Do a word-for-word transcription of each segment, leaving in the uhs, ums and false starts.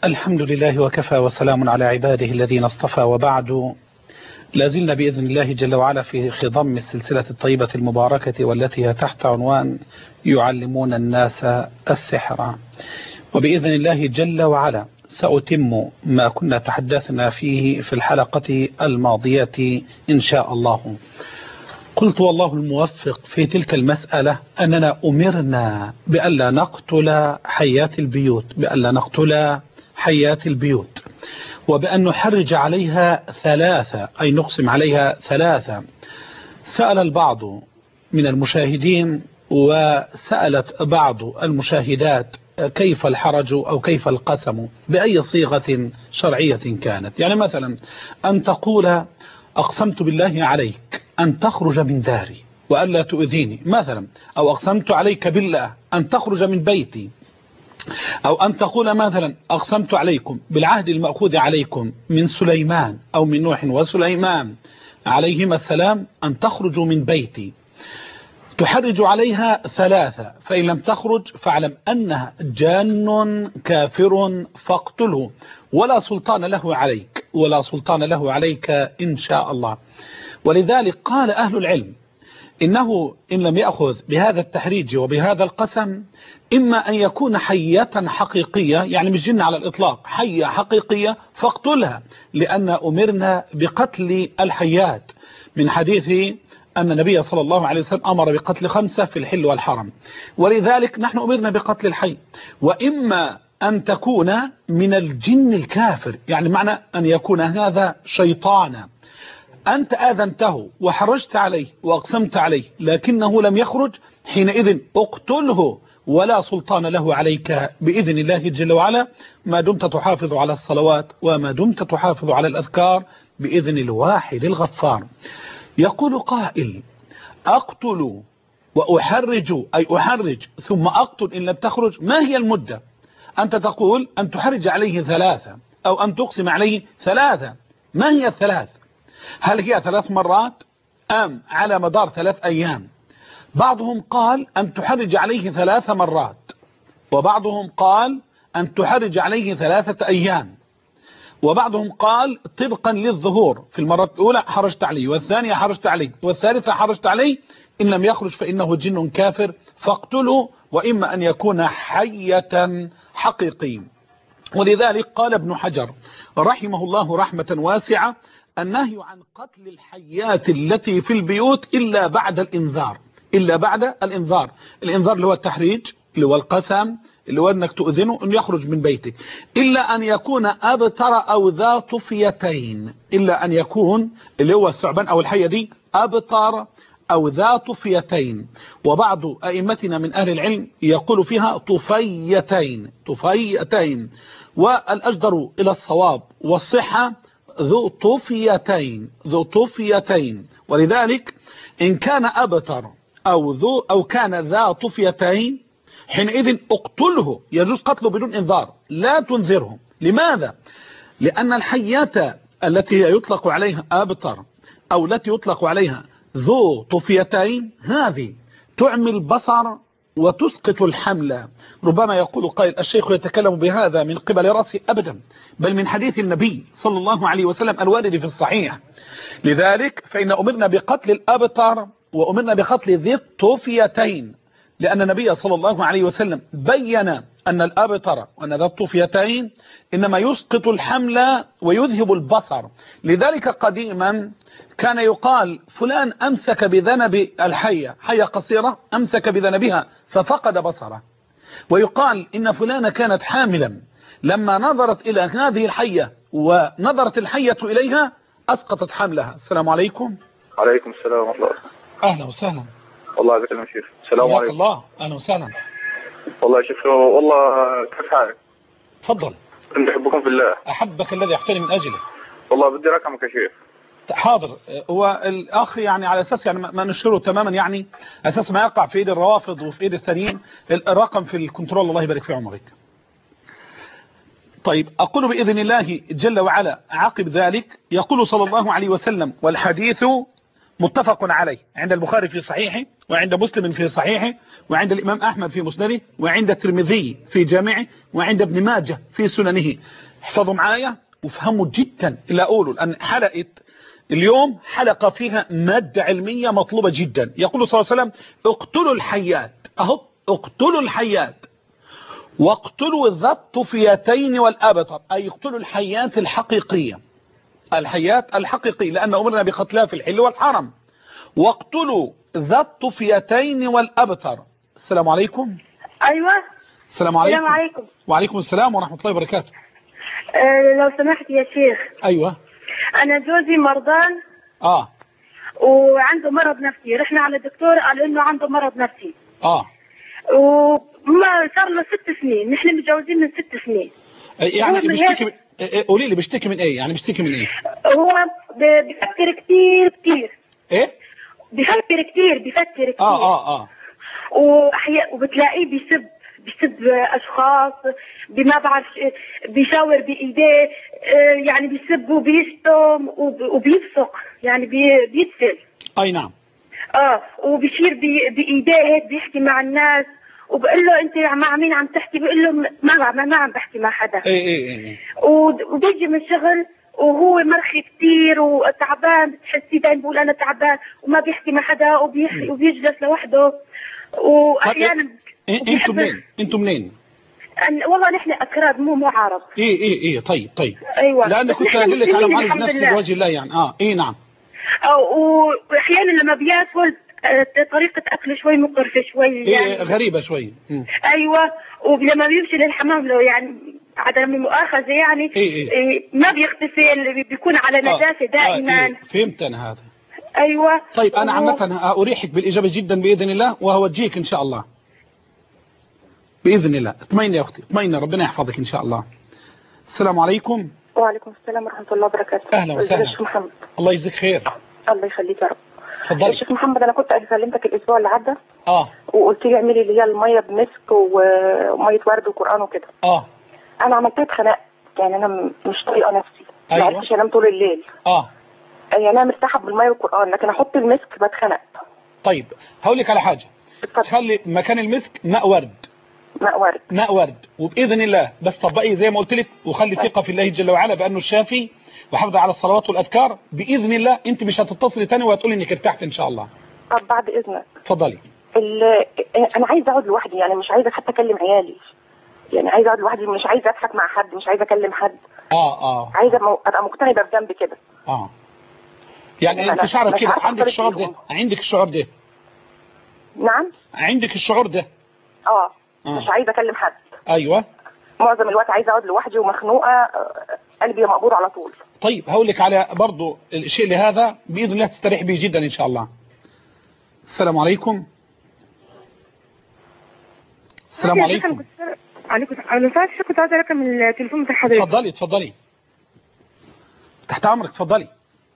الحمد لله وكفى وسلام على عباده الذين اصطفى، وبعد. لازلنا بإذن الله جل وعلا في خضم السلسلة الطيبة المباركة والتي هي تحت عنوان يعلمون الناس السحر، وبإذن الله جل وعلا سأتم ما كنا تحدثنا فيه في الحلقة الماضية إن شاء الله. قلت والله الموفق في تلك المسألة أننا أمرنا بألا نقتل حيات البيوت بألا نقتل حيات البيوت وبأن نحرج عليها ثلاثة، أي نقسم عليها ثلاثة. سأل البعض من المشاهدين وسألت بعض المشاهدات كيف الحرج أو كيف القسم بأي صيغة شرعية كانت. يعني مثلا أن تقول أقسمت بالله عليك أن تخرج من داري وألا تؤذيني مثلا، أو أقسمت عليك بالله أن تخرج من بيتي، أو أن تقول مثلا أقسمت عليكم بالعهد المأخوذ عليكم من سليمان أو من نوح وسليمان عليهما السلام أن تخرجوا من بيتي. تحرج عليها ثلاثة، فإن لم تخرج فاعلم أنها جان كافر فاقتله، ولا سلطان له عليك ولا سلطان له عليك إن شاء الله. ولذلك قال أهل العلم إنه إن لم يأخذ بهذا التحريج وبهذا القسم، إما أن يكون حية حقيقية، يعني مش جن على الإطلاق، حية حقيقية فاقتلها، لأن أمرنا بقتل الحيات من حديث أن النبي صلى الله عليه وسلم أمر بقتل خمسة في الحل والحرم، ولذلك نحن أمرنا بقتل الحي. وإما أن تكون من الجن الكافر، يعني معنى أن يكون هذا شيطانا أنت آذنته وحرجت عليه وأقسمت عليه لكنه لم يخرج، حينئذ اقتله ولا سلطان له عليك بإذن الله جل وعلا، ما دمت تحافظ على الصلوات وما دمت تحافظ على الأذكار بإذن الواحد الغفار. يقول قائل أقتل وأحرج، أي أحرج ثم أقتل إن لم تخرج، ما هي المدة؟ أنت تقول أن تحرج عليه ثلاثة أو أن تقسم عليه ثلاثة، ما هي الثلاث؟ هل هي ثلاث مرات أم على مدار ثلاث أيام؟ بعضهم قال أن تحرج عليه ثلاث مرات، وبعضهم قال أن تحرج عليه ثلاثة أيام، وبعضهم قال طبقا للظهور، في المرة الأولى حرجت عليه، والثانية حرجت عليه، والثالثة حرجت عليه، إن لم يخرج فإنه جن كافر فاقتله، وإما أن يكون حية حقيقي. ولذلك قال ابن حجر رحمه الله رحمة واسعة النهي عن قتل الحيات التي في البيوت إلا بعد الإنذار، إلا بعد الإنذار. الإنذار اللي هو التحريج، اللي هو القسم، اللي هو أنك تؤذنه أن يخرج من بيتك، إلا أن يكون أبتر أو ذا طفيتين، إلا أن يكون اللي هو الثعبان أو الحية دي أبتر أو ذا طفيتين. وبعض أئمتنا من أهل العلم يقول فيها طفيتين طفيتين، والأجدر إلى الصواب والصحة ذو طفيتين ذو طفيتين. ولذلك إن كان أبتر أو ذو أو كان ذا طفيتين حينئذ اقتله، يجوز قتله بدون إنذار، لا تنذره. لماذا؟ لأن الحيات التي يطلق عليها أبتر أو التي يطلق عليها ذو طفيتين هذه تعمي البصر وتسقط الحمل. ربما يقول قائل الشيخ يتكلم بهذا من قبل رأسه، أبدا، بل من حديث النبي صلى الله عليه وسلم الوارد في الصحيح. لذلك فإن أمرنا بقتل الأبتر وأمرنا بقتل ذي الطفيتين، لأن النبي صلى الله عليه وسلم بين أن الأبتر وأن ذا الطفيتين إنما يسقط الحمل ويذهب البصر. لذلك قديما كان يقال فلان أمسك بذنب الحية، حية قصيرة أمسك بذنبها ففقد بصره، ويقال إن فلانة كانت حاملا لما نظرت إلى هذه الحية ونظرت الحية إليها أسقطت حملها. السلام عليكم. عليكم السلام ورحمة الله. أهلا وسهلا. والله بك يا شيخ. السلام عليكم. الله. أهلا وسهلا. والله يا شيخ، والله كيف حالك؟ تفضل. كنت أحبكم في الله. أحبك الذي أحترم من أجله. والله بدي رقمك يا شيخ. حاضر. هو الأخ يعني على أساس يعني ما نشره تماما، يعني أساس ما يقع في إيد الروافض وفي إيد الثانيين، الرقم في الكنترول الله يبارك في عمرك. طيب أقول بإذن الله جل وعلا عقب ذلك يقول صلى الله عليه وسلم والحديث متفق عليه عند البخاري في صحيحه، وعند مسلم في صحيحه، وعند الإمام أحمد في مسنده، وعند الترمذي في جامعه، وعند ابن ماجه في سننه. احفظوا معايا وافهموا جدا اللي أقوله، لأن حلقة اليوم حلقة فيها مادة علمية مطلوبة جدا. يقول صلى الله عليه وسلم اقتلوا الحيات، اهو اقتلوا الحيات واقتلوا ذا الطفيتين والأبتر، أي اقتلوا الحيات الحقيقية، الحيات الحقيقية، لأن أمرنا بقتلها في الحل والحرم. واقتلوا ذا الطفيتين والأبتر. السلام عليكم. أيوة. السلام عليكم. السلام عليكم. وعليكم السلام ورحمة الله وبركاته. أه لو سمحت يا شيخ. أيوة. أنا جوزي مرضان. آه. وعنده مرض نفسي، رحنا على الدكتور قال إنه عنده مرض نفسي. آه. وما صار له ست سنين، نحن متجوزين من ست سنين. يعني بيشتكي من... قولي لي بيشتكي من إيه؟ يعني بيشتكي من إيه؟ هو بيفكر كتير كتير. إيه؟ بيفكر كتير بيفكر كتير. آه آه آه. وأحيانا وبتلاقيه بيسب بيسب اشخاص، بما بعرف بيشاور بايديه، يعني بيسب وبيشتم وبيفسق، يعني بيتسل. اي نعم. اه وبيشير بايديه هيك، بيحكي مع الناس وبقول له انت مع مين عم تحكي؟ بقول له ما ما, ما عم بحكي مع حدا. اي اي اي. وبيجي من الشغل وهو مرخي كثير وتعبان، بتحسي دايما بقول انا تعبان وما بيحكي مع حدا وبيحكي وبيجلس لوحده. واحيانا انتم منين؟ انتم منين؟ والله نحن اكراد مو مو عرب. ايه ايه ايه. طيب طيب. ايوه. لان كنت اقول لك على معالج نفسي بوجه الله يعني. اه ايه نعم. واحيانا لما بياكل طريقه اكله شوي مقرفه شوي يعني. إيه غريبه شوي. م. ايوه. ولما بيمشي للحمام لو يعني عدم المؤاخذه يعني إيه إيه. إيه ما بيغتسل، بيكون على نجاسه آه. دائما. آه إيه. فهمت انا هذا. ايوه. طيب انا عامه اريحك بالاجابه جدا باذن الله، وهوجيك ان شاء الله باذن الله. اطمئني يا اختي، اطمئني، ربنا يحفظك ان شاء الله. السلام عليكم. وعليكم السلام ورحمه الله وبركاته. اهلا وسهلا. شيخ محمد. الله يجزيك خير. الله يخليك يا رب. اتفضلي. شيخ محمد، انا كنت كلمتك الاسبوع اللي عدى اه وقلت لي اعملي اللي هي الميه بمسك وميه ورد وقران وكده. اه انا عملتها اتخنقت، يعني انا مش طايقه نفسي. أيوة. ما عرفتش انام طول الليل. اه يعني انا مرتاحه بالميه والقران، لكن احط المسك بتخنق. طيب هقول لك على حاجه. خلي مكان المسك ماء ورد. ماء ورد. ماء ورد، وباذن الله بس طبقي زي ما قلت لك، وخلي ثقه في الله جل وعلا بانه الشافي، وحافظي على الصلوات والاذكار. باذن الله انت مش هتتصلي تاني وهتقولي انك ارتحت ان شاء الله. طب بعد اذنك. اتفضلي. انا عايزه اقعد لوحدي، يعني مش عايزه حتى اكلم عيالي، يعني عايزه اقعد لوحدي، مش عايزه اضحك مع حد، مش عايزه اكلم حد. اه اه عايزه ابقى مقتنبه بذنب كده. اه يعني انت شعرك كده، عندك الشعور ده، عندك الشعور ده. نعم عندك الشعور ده. اه, آه. مش عايزه اكلم حد. ايوه. معظم الوقت عايزه اقعد لوحدي ومخنوقه، قلبي مقبوض على طول. طيب هقول لك على برضه الشيء لهذا باذن الله تستريح به جدا ان شاء الله. السلام عليكم. السلام عليكم. عليكم انا فاكر كنت عايزه ارقم التليفون بتاع حضرتك. اتفضلي اتفضلي تحت امرك، اتفضلي.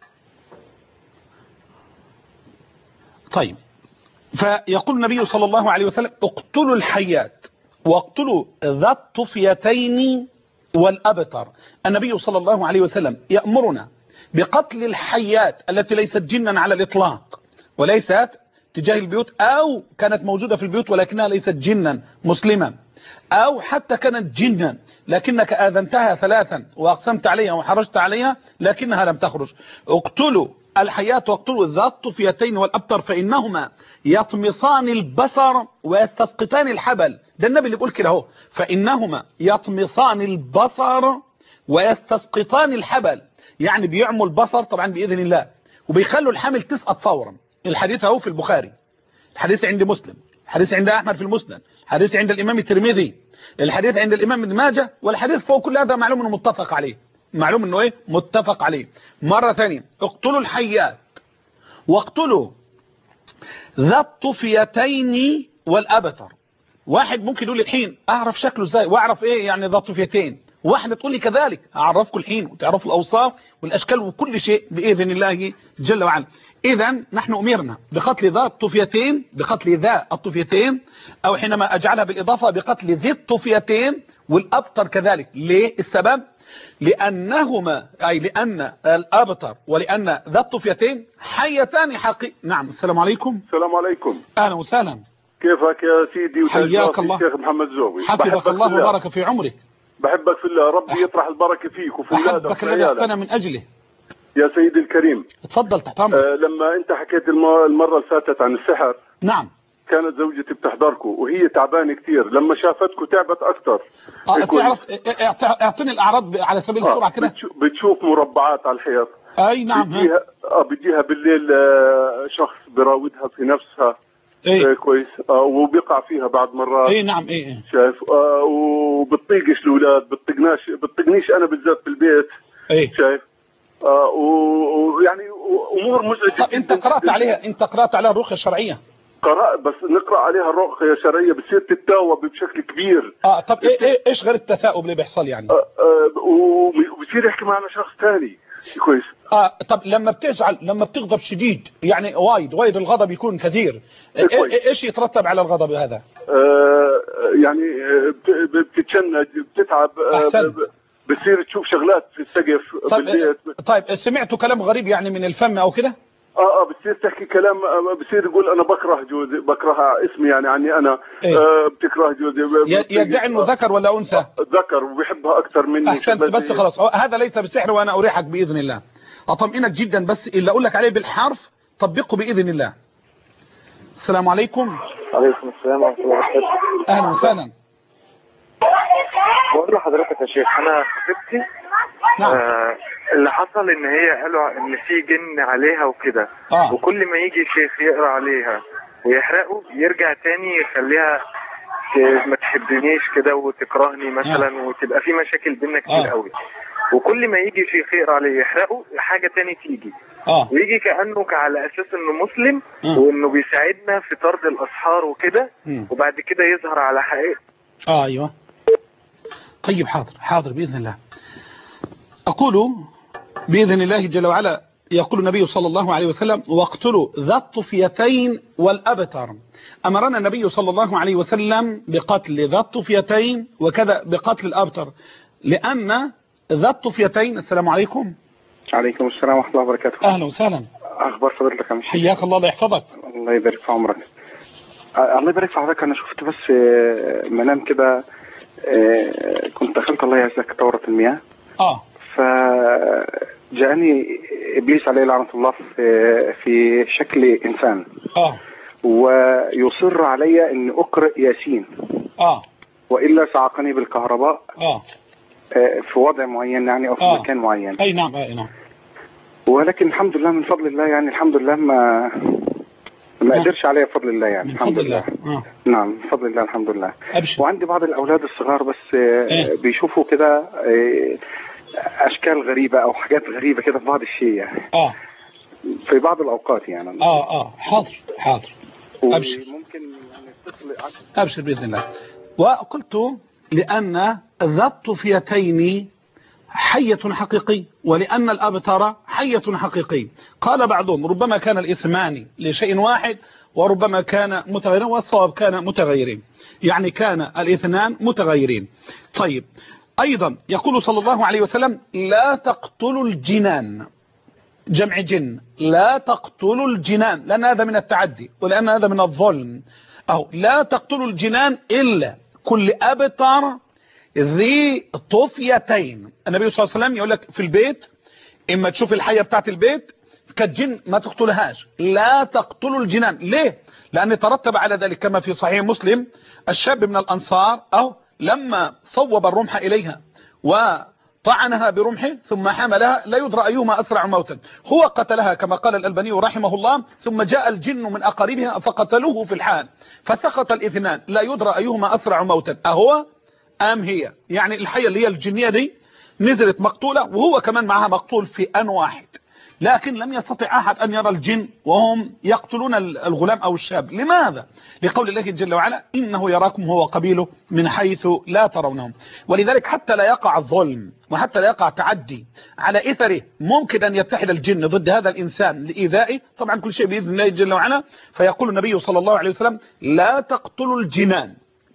طيب فيقول النبي صلى الله عليه وسلم اقتلوا الحيات واقتلوا ذا الطفيتين والأبتر. النبي صلى الله عليه وسلم يأمرنا بقتل الحيات التي ليست جنا على الإطلاق، وليست تجاه البيوت، أو كانت موجودة في البيوت ولكنها ليست جنا مسلما، أو حتى كانت جنا لكنك آذنتها ثلاثا وأقسمت عليها وحرجت عليها لكنها لم تخرج. اقتلوا الحيات واقتلوا ذا الطفيتين والأبتر فإنهما يطمسان البصر ويستسقطان الحبل. ده النبي اللي بيقول كده اهو، فإنهما يطمسان البصر ويستسقطان الحبل، يعني بيعموا البصر طبعا بإذن الله وبيخلوا الحمل تسقط فورا. الحديث اهو في البخاري، الحديث عند مسلم، الحديث عند أحمد في المسند، الحديث عند الإمام الترمذي، الحديث عند الإمام ابن ماجه، والحديث فوق كل هذا معلوم انه متفق عليه، معلوم انه ايه متفق عليه. مرة ثانية اقتلوا الحيات واقتلوا ذا الطفيتين والأبتر. واحد ممكن يقول لي الحين اعرف شكله ازاي واعرف ايه يعني ذا الطفيتين، واحدة تقول لي كذلك اعرفكم الحين وتعرفوا الاوصاف والاشكال وكل شيء باذن الله جل وعلا. اذا نحن امرنا بقتل ذا الطفيتين، بقتل ذا الطفيتين، او حينما اجعلها بالاضافه بقتل ذي الطفيتين والأبتر كذلك. ليه السبب؟ لأنهما أي لأن الأبتر ولأن ذا الطفيتين حيتان حقيقي. نعم. السلام عليكم. السلام عليكم. أهلا وسهلا. كيفك يا سيدي؟ حياك الله. الشيخ محمد زوبي. حفظك الله وبارك في عمرك. بحبك في الله، ربي يطرح البركة فيك وفي ولادك. أحبك الذي أخذنا من أجله. يا سيدي الكريم. اتفضل تحت أمرك. آه لما أنت حكيت المرة اللي فاتت عن السحر. نعم. كانت زوجتي بتحضركم وهي تعبانة كثير، لما شافتكم تعبت أكثر. اه تعرف اعطيني الأعراض على سبيل السرعة آه كده. بتشوف مربعات على الحيط. أي نعم. بيجيها اه بيجيها بالليل آه شخص براودها في نفسها. ايه آه كويس. آه وبيقع فيها بعض مرات. اي نعم. ايه, إيه. شايف. آه وبتطيقش الاولاد، بتطقناش بتطقنيش انا بالذات في البيت. ايه شايف. آه ويعني امور مزعجه. طب انت قرات عليها انت قرات عليها الرقيه الشرعيه؟ قرأ، بس نقرا عليها الرقيه الشرعيه بتصير تتاوب بشكل كبير. اه طب ايه, إيه ايش غير التثاؤب اللي بيحصل يعني؟ آه آه وبصير يحكي معنا شخص ثاني. كويس. اه طب لما بتزعل، لما بتغضب شديد يعني وايد وايد الغضب يكون كثير، إيه ايش يترتب على الغضب هذا؟ آه يعني بتتشنج، بتتعب. أحسن. بتصير تشوف شغلات في السقف طيب بالبيت. طيب سمعتوا كلام غريب يعني من الفم او كده؟ اه اه بتصير تحكي كلام، بتصير يقول انا بكره جوزي، بكره اسمي يعني عني انا. إيه؟ آه بتكره جوزي. يدعي انه ذكر ولا انثى؟ ذكر وبيحبها اكثر مني. احسنت. بس خلاص هذا ليس بسحر وانا اريحك باذن الله، اطمئنك جدا، بس اللي اقول لك عليه بالحرف طبقه باذن الله. السلام عليكم. عليكم السلام ورحمة الله وبركاته. اهلا وسهلا. بقول لحضرتك يا شيخ، انا خطيبتي نعم. آه اللي حصل ان هي قالوا ان في جن عليها وكده. آه. وكل ما يجي شيخ يقرا عليها ويحرقه يرجع تاني يخليها ما تحبنيش كده وتكرهني مثلا. آه. وتبقى في مشاكل بينا كتير آه. قوي. وكل ما يجي شيخ يقرا عليه يحرقه حاجه تاني تيجي. اه ويجي كانه على اساس انه مسلم. آه. وانه بيساعدنا في طرد الاسحار وكده. مم. وبعد كده يظهر على حقيقته. اه ايوه. طيب حاضر حاضر بإذن الله. أقول بإذن الله جل وعلا، يقول النبي صلى الله عليه وسلم: واقتلوا ذا الطفيتين والأبتر. أمرنا النبي صلى الله عليه وسلم بقتل ذا الطفيتين وكذا بقتل الأبتر، لأن ذا الطفيتين. السلام عليكم. عليكم السلام ورحمة الله وبركاته. أهلا وسهلا. أخبار فضيلتك يا مشي؟ حياك الله، الله يحفظك. الله يبارك في عمرك. الله يبارك في حضرتك. أنا شفت بس منام كده، كنت دخلت الله يعزك دورة المياه. اه فجاءني ابليس عليه لعنة الله في في شكل انسان. اه ويصر علي ان اقرأ ياسين. اه والا صعقني بالكهرباء. اه في وضع معين يعني او في آه. مكان معين. اي نعم اي نعم. ولكن الحمد لله من فضل الله، يعني الحمد لله ما ما قدرش عليا بفضل الله يعني. الحمد لله. آه. نعم بفضل الله الحمد لله. أبشر. وعندي بعض الاولاد الصغار بس إيه؟ بيشوفوا كده اشكال غريبه او حاجات غريبه كده في بعض الشيء يعني. اه في بعض الاوقات يعني. اه اه حاضر حاضر. أبشر. ممكن يعني الطفل أبشر بإذن الله. وقلت لأن ذا الطفيتين حية حقيقي ولأن الأبتر حية حقيقي. قال بعضهم ربما كان الاسمان لشيء واحد وربما كان متغيرين، والصواب كان متغيرين، يعني كان الاثنان متغيرين. طيب أيضا يقول صلى الله عليه وسلم: لا تقتلوا الجنان، جمع جن، لا تقتلوا الجنان، لأن هذا من التعدي ولأن هذا من الظلم. أو لا تقتلوا الجنان إلا كل أبتر ذي طفيتين. النبي صلى الله عليه وسلم يقول لك في البيت إما تشوف الحية بتاعت البيت كالجن ما تقتلهاش، لا تقتلوا الجنان. ليه؟ لأن ترتب على ذلك كما في صحيح مسلم: الشاب من الأنصار أو لما صوب الرمح إليها وطعنها برمحه ثم حملها لا يدرى أيهما أسرع موتا، هو قتلها كما قال الألباني رحمه الله، ثم جاء الجن من أقاربها فقتلوه في الحال، فسقط الاثنان لا يدرى أيهما أسرع موتا، أهو أم هي. يعني الحية اللي هي الجنية دي نزلت مقتولة وهو كمان معها مقتول في آن واحد، لكن لم يستطع أحد أن يرى الجن وهم يقتلون الغلام أو الشاب. لماذا؟ لقول الله جل وعلا: إنه يراكم هو قبيله من حيث لا ترونهم. ولذلك حتى لا يقع الظلم وحتى لا يقع تعدي على إثره ممكن أن يتحد الجن ضد هذا الإنسان لإيذائه، طبعا كل شيء بإذن الله جل وعلا. فيقول النبي صلى الله عليه وسلم: لا تقتلوا الجنان.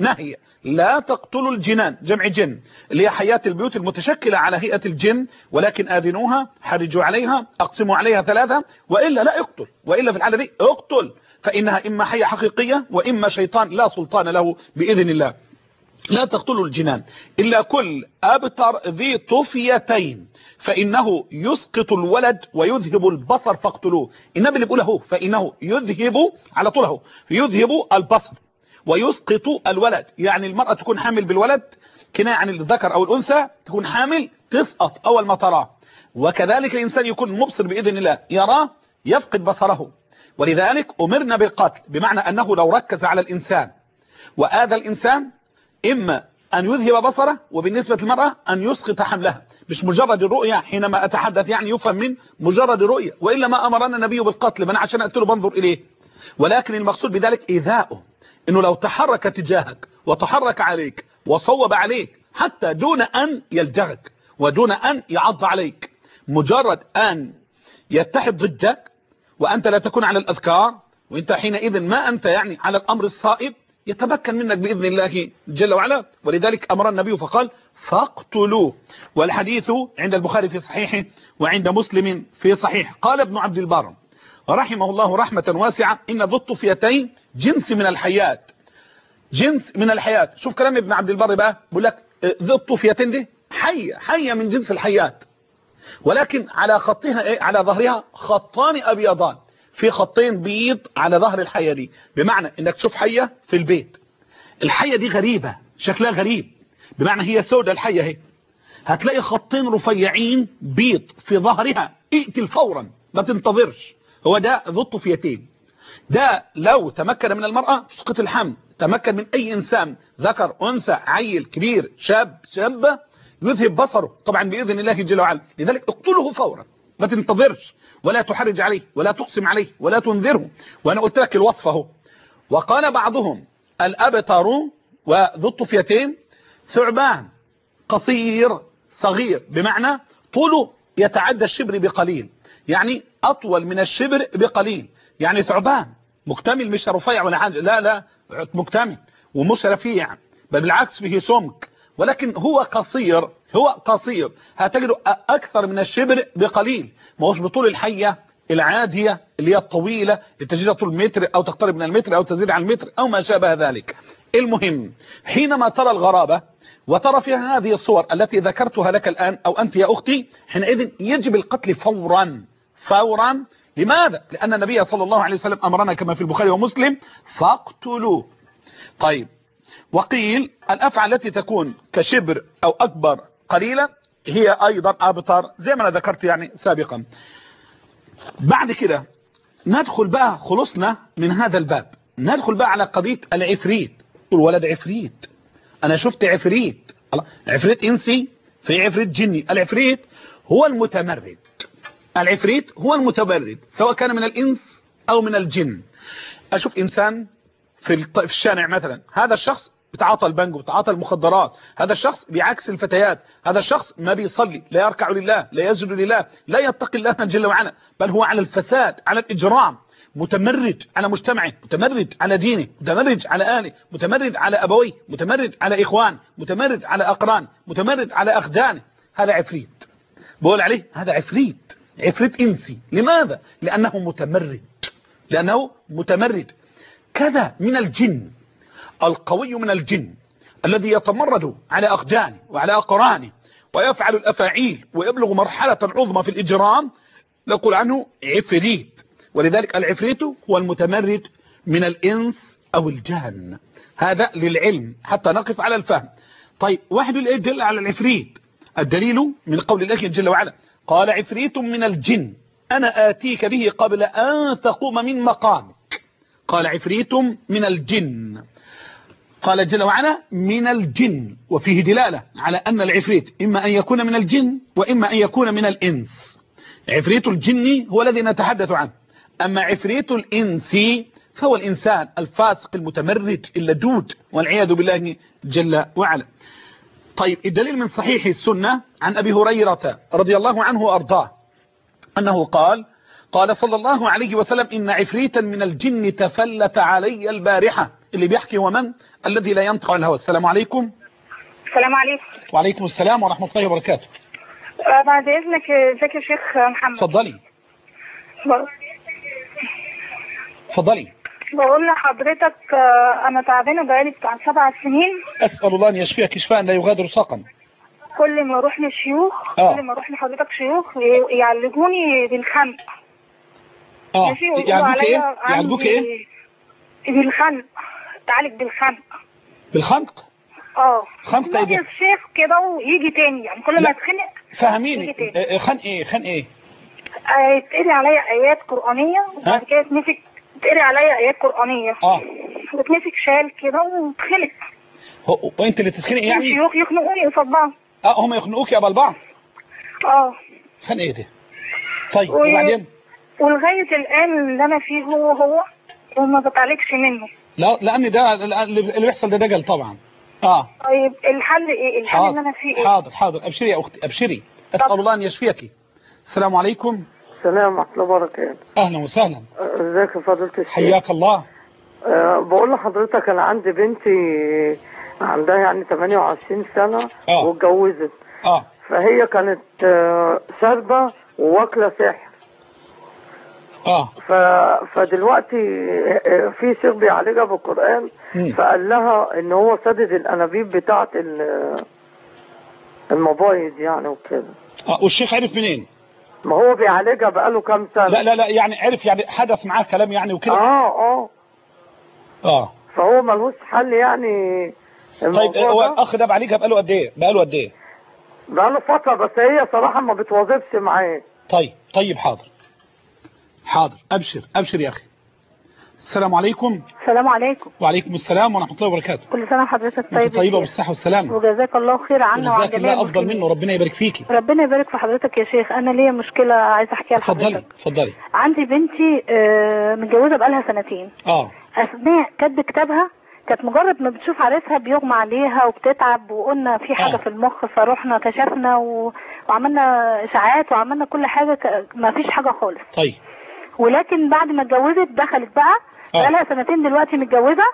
نهي لا تقتلوا الجنان، جمع جن، اللي هي حيات البيوت المتشكلة على هيئة الجن، ولكن آذنوها، حرجوا عليها، أقسموا عليها ثلاثة، وإلا لا اقتل، وإلا في الحالة دي اقتل، فإنها إما حية حقيقية وإما شيطان لا سلطان له بإذن الله. لا تقتلوا الجنان إلا كل أبتر ذي طفيتين فإنه يسقط الولد ويذهب البصر فاقتلوه. النبي اللي بيقوله فإنه يذهب على طوله، يذهب البصر ويسقط الولد، يعني المرأة تكون حامل بالولد كناية عن الذكر أو الأنثى، تكون حامل تسقط أول ما تراه. وكذلك الإنسان يكون مبصر بإذن الله، يراه يفقد بصره. ولذلك أمرنا بالقتل، بمعنى أنه لو ركز على الإنسان وآذى الإنسان إما أن يذهب بصره، وبالنسبة للمرأة أن يسقط حملها، مش مجرد الرؤية. حينما أتحدث يعني يفهم من مجرد الرؤية، وإلا ما أمرنا النبي بالقتل، من عشان أقتله بنظر إليه، ولكن المقصود بذلك إيذاؤه، إنه لو تحرك تجاهك وتحرك عليك وصوب عليك حتى دون أن يلدغك ودون أن يعض عليك، مجرد أن يتحد ضدك وأنت لا تكون على الأذكار، وأنت حينئذ ما أنت يعني على الأمر الصائب، يتمكن منك بإذن الله جل وعلا. ولذلك أمر النبي فقال فاقتلوه. والحديث عند البخاري في صحيحه وعند مسلم في صحيح. قال ابن عبد البر رحمه الله رحمة واسعة إن ذو الطفيتين جنس من الحيات، جنس من الحيات. شوف كلام ابن عبد البر بقى، بيقول لك ذو الطفيتين دي حية، حية من جنس الحيات، ولكن على خطها ايه، على ظهرها خطان أبيضان، في خطين بيض على ظهر الحية دي، بمعنى انك تشوف حية في البيت، الحية دي غريبة، شكلها غريب، بمعنى هي سودة الحية هي، هتلاقي خطين رفيعين بيض في ظهرها، اقتل فورا ما تنتظرش. هو ده ذو الطفيتين. ده لو تمكن من المرأة تسقط الحمل، تمكن من اي انسان ذكر انثى عيل كبير شاب شابة يذهب بصره طبعا بإذن الله جل وعلا. لذلك اقتله فورا ما تنتظرش، ولا تحرج عليه ولا تقسم عليه ولا تنذره. وانا قلت لك الوصف اهو. وقال بعضهم الأبتر وذو الطفيتين ثعبان قصير صغير، بمعنى طوله يتعدى الشبر بقليل، يعني أطول من الشبر بقليل، يعني ثعبان مكتمل، مش رفيع ولا حاجة، لا لا مكتمل ومش رفيع، بل بالعكس فيه سمك، ولكن هو قصير، هو قصير هتجده أكثر من الشبر بقليل، ما هوش بطول الحية العادية اللي هي الطويلة اللي تجدها طول متر أو تقترب من المتر أو تزيد عن المتر أو ما شابه ذلك. المهم حينما ترى الغرابة وترى فيها هذه الصور التي ذكرتها لك الآن أو أنت يا أختي، حينئذ يجب القتل فورا فورا. لماذا؟ لأن النبي صلى الله عليه وسلم أمرنا كما في البخاري ومسلم فاقتلوه. طيب، وقيل الأفعى التي تكون كشبر أو أكبر قليلا هي أيضا أبتر زي ما أنا ذكرت يعني سابقا. بعد كده ندخل بقى، خلصنا من هذا الباب، ندخل بقى على قضية العفريت. الولد عفريت، أنا شفت عفريت، عفريت إنسي في عفريت جني. العفريت هو المتمرد، العفريت هو المتمرد سواء كان من الإنس أو من الجن. أشوف إنسان في الشارع مثلا، هذا الشخص بتعاطى البنج وبتعاطى المخدرات، هذا الشخص بيعكس الفتيات، هذا الشخص ما بيصلي، لا يركع لله، لا يسجد لله، لا يتقي الله جل وعلا، بل هو على الفساد، على الإجرام، متمرد على مجتمعه، متمرد على دينه، متمرد على أهله، متمرد على أبويه، متمرد على إخوان، متمرد على أقران، متمرد على أخدانه. هذا عفريت، بقول عليه هذا عفريت، عفريت إنسي. لماذا؟ لأنه متمرد، لأنه متمرد. كذا من الجن، القوي من الجن الذي يتمرد على أقدانه وعلى أقرانه ويفعل الأفاعيل ويبلغ مرحلة عظمى في الإجرام، نقول عنه عفريت. ولذلك العفريت هو المتمرد من الإنس أو الجن. هذا للعلم حتى نقف على الفهم. طيب، واحد يدل على العفريت، الدليل من قول الله جل وعلا قال عفريت من الجن أنا آتيك به قبل أن تقوم من مقامك. قال عفريت من الجن، قال جل وعلا من الجن، وفيه دلالة على أن العفريت إما أن يكون من الجن وإما أن يكون من الإنس. عفريت الجن هو الذي نتحدث عنه، أما عفريت الإنس فهو الإنسان الفاسق المتمرد اللدود والعياذ بالله جل وعلا. طيب، الدليل من صحيح السنة عن أبي هريرة رضي الله عنه وأرضاه أنه قال قال صلى الله عليه وسلم إن عفريتا من الجن تفلت علي البارحة. اللي بيحكي هو من؟ الذي لا ينطق عن الهوى. السلام عليكم. السلام عليكم. وعليكم السلام ورحمة الله وبركاته. آه بعد إذنك ازيك يا شيخ محمد؟ اتفضلي. اتفضلي. بقول لحضرتك آه أنا تعبانة بقالي بتاع سبع سنين. أسأل الله أن يشفيك شفاء لا يغادر سقما. كل ما أروح للشيوخ آه. كل ما أروح لحضرتك شيوخ يعالجوني بالخنق. اه يعالجوك ايه؟ يعالجوك ايه؟ بالخنق. تعالج بالخنق. بالخنق؟ اه خنق ايه ده؟ الشيخ كده ويجي تاني يعني كل ما اتخنق. فهميني خنق ايه؟ خنق ايه؟ يتقري عليا ايات قرآنية وبعد كده تمسك تقري عليا ايات قرآنية اه وتمسك شال كده وتخنق. هو وانت اللي تتخنق يعني؟ الشيوخ يخنقوني قصاد بعض. اه هم يخنقوك يا بعض؟ اه خنق ايه ده؟ طيب و... وبعدين؟ ولغاية الآن اللي أنا فيه هو هو وما بتعالجش منه. لا لأن ده اللي بيحصل ده دجل طبعا. اه طيب الحل ايه؟ الحل حاضر. اللي أنا فيه ايه؟ حاضر حاضر ابشري يا أختي ابشري. أسأل طب. الله أن يشفيك. السلام عليكم. السلام ورحمة الله وبركاته. أهلا وسهلا. ازيك يا فضيلة الشيخ؟ حياك الله. أه بقول لحضرتك أنا عندي بنتي عندها يعني ثمانية وعشرين سنة آه. واتجوزت. اه فهي كانت آه شاربة وواكلة سحر. اه ف... فدلوقتي في شيخ بيعالجها بالقرآن فقال لها ان هو سدد الانابيب بتاعت المبايض يعني وكده. اه والشيخ عرف منين؟ ما هو بيعالجها بقاله كام سنة. لا لا لا يعني عرف يعني حدث معاه كلام يعني وكده. اه اه اه فهو ملوش حل يعني. طيب هو الاخ ده بعالجها بقاله قد ايه؟ بقاله قد ايه؟ بقاله فترة بس هي صراحة ما بتواظبش معاه. طيب طيب حاضر حاضر ابشر ابشر يا اخي. السلام عليكم. السلام عليكم. وعليكم السلام ورحمه الله وبركاته. كل سنه وحضرتك طيب. انت طيبه بالصحه والسلامه. وجزاك الله خير عنا وعن جزاك الله افضل منه ربنا يبارك فيكي. ربنا يبارك في حضرتك يا شيخ. انا ليا مشكله عايزه احكيها لحضرتك. اتفضلي اتفضلي. عندي بنتي آه متجوزه بقالها سنتين. اه اثناء كاتبه كتابها كانت مجرد ما بتشوف عريسها بيغمى عليها وبتتعب وقلنا في حاجه آه. في المخ فروحنا كشفنا و... وعملنا اشاعات وعملنا كل حاجه ك... ما فيش حاجه خالص. طيب ولكن بعد ما اتجوزت دخلت بقى بقى لها سنتين دلوقتي متجوزه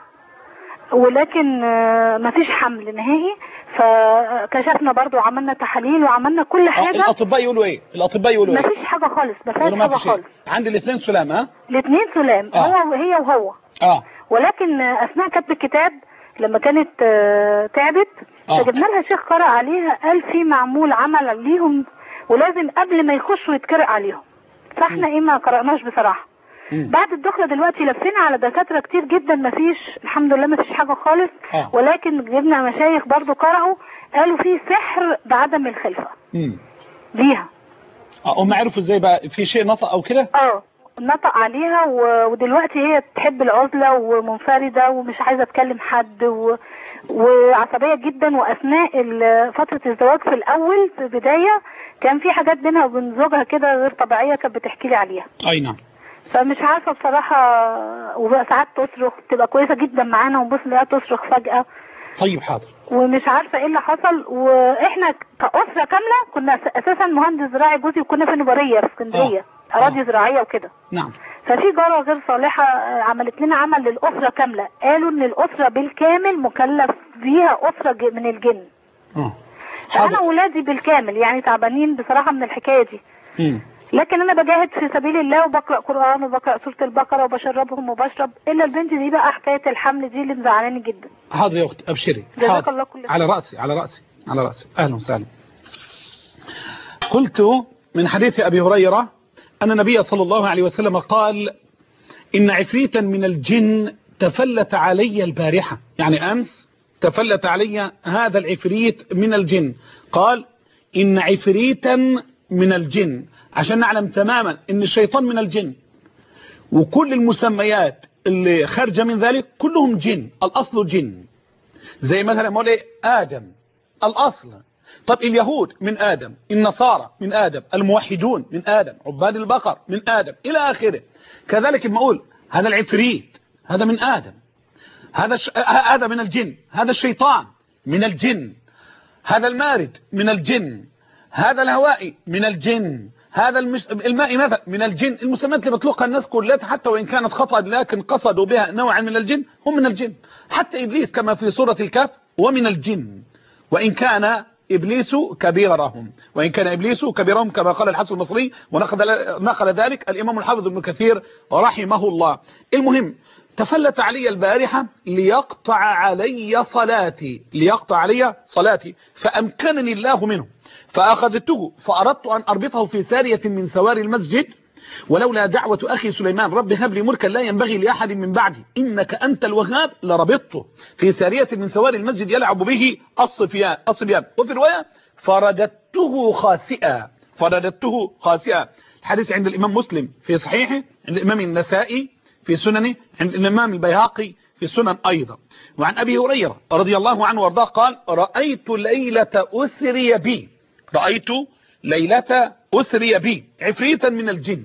ولكن ما فيش حمل نهائي فكشفنا برضو وعملنا تحاليل وعملنا كل حاجه. الاطباء يقولوا ايه؟ الاطباء يقولوا ايه؟ ما فيش حاجه خالص ما فيش حاجه خالص. عند الاثنين سلام. ها الاثنين سلام. آه. هو وهي وهو اه ولكن اثناء كتب الكتاب لما كانت تعبت آه. فجبنا لها شيخ قرأ عليها قال في معمول عمل ليهم ولازم قبل ما يخشوا يتقرأ عليهم فاحنا ايه ما قرأناش بصراحه. مم. بعد الدخله دلوقتي لفينا على دكاتره كتير جدا ما فيش الحمد لله ما فيش حاجه خالص. آه. ولكن جبنا مشايخ برضو قرأوا قالوا في سحر بعدم الخلفه امم ليها. اه هم عرفوا ازاي بقى؟ في شيء نطق او كده؟ اه نطق عليها و... ودلوقتي هي تحب العزله ومنفرده ومش عايزه تكلم حد و... وعصبيه جدا. واثناء فتره الزواج في الاول في البدايه كان في حاجات بينها وبين زوجها كده غير طبيعيه كانت بتحكي لي عليها. اي نعم. فمش عارفه بصراحه وبقى ساعات تصرخ تبقى كويسه جدا معانا ونبص نلاقيها تصرخ فجاه. طيب حاضر. ومش عارفه ايه اللي حصل. واحنا كأسره كامله كنا اساسا مهندس زراعي جوزي وكنا في نوباريه في اسكندريه آه. اراضي آه. زراعيه وكده. نعم. ففي جاره غير صالحه عملت لنا عمل للاسره كامله قالوا ان الاسره بالكامل مكلف فيها اسره من الجن. اه فانا ولادي بالكامل يعني تعبانين بصراحه من الحكايه دي. امم لكن انا بجاهد في سبيل الله وبقرأ قرآن وبقرأ سورة البقرة وبشربهم وبشرب الا البنت دي بقى حكاية الحمل دي اللي مزعلاني جدا. حاضر يا اختي ابشري. جزاك الله كل على رأسي على رأسي على رأسي. اهلا وسهلا. قلت من حديث ابي هريرة ان النبي صلى الله عليه وسلم قال ان عفريتا من الجن تفلت علي البارحة يعني امس تفلت علي هذا العفريت من الجن. قال ان عفريتا من الجن عشان نعلم تماما ان الشيطان من الجن وكل المسميات اللي خارجه من ذلك كلهم جن. الاصل جن. زي مثلا ما ايه ادم الاصل. طب اليهود من ادم النصارى من ادم الموحدون من ادم عباد البقر من ادم الى اخره. كذلك لما اقول هذا العفريت هذا من ادم هذا ش... هذا من الجن. هذا الشيطان من الجن. هذا المارد من الجن. هذا الهوائي من الجن. هذا المش... الماء ماذا من الجن. المسميات اللي بيطلقها الناس كلها حتى وإن كانت خطأ لكن قصدوا بها نوعا من الجن هم من الجن. حتى إبليس كما في سورة الكهف ومن الجن وإن كان إبليس كبيرهم وإن كان إبليس كبيرهم كما قال الحسن البصري ونقل ذلك الإمام الحافظ ابن كثير رحمه الله. المهم تفلت علي البارحة ليقطع علي صلاتي ليقطع علي صلاتي فأمكنني الله منه فأخذته فأردت أن أربطه في سارية من سواري المسجد ولولا دعوة أخي سليمان رب هب لي ملكا لا ينبغي لأحد من بعدي إنك أنت الوهاب لربطته في سارية من سواري المسجد يلعب به الصبيان الصبيان. وفي رواية فرددته خاسئا فرددته خاسئا. الحديث عند الإمام مسلم في صحيحه عند الإمام النسائي في سننه عند الإمام البيهقي في السنن أيضا. وعن أبي هريرة رضي الله عنه وارضاه قال رأيت ليلة أسري بي رأيت ليلة أسري بي عفريتا من الجن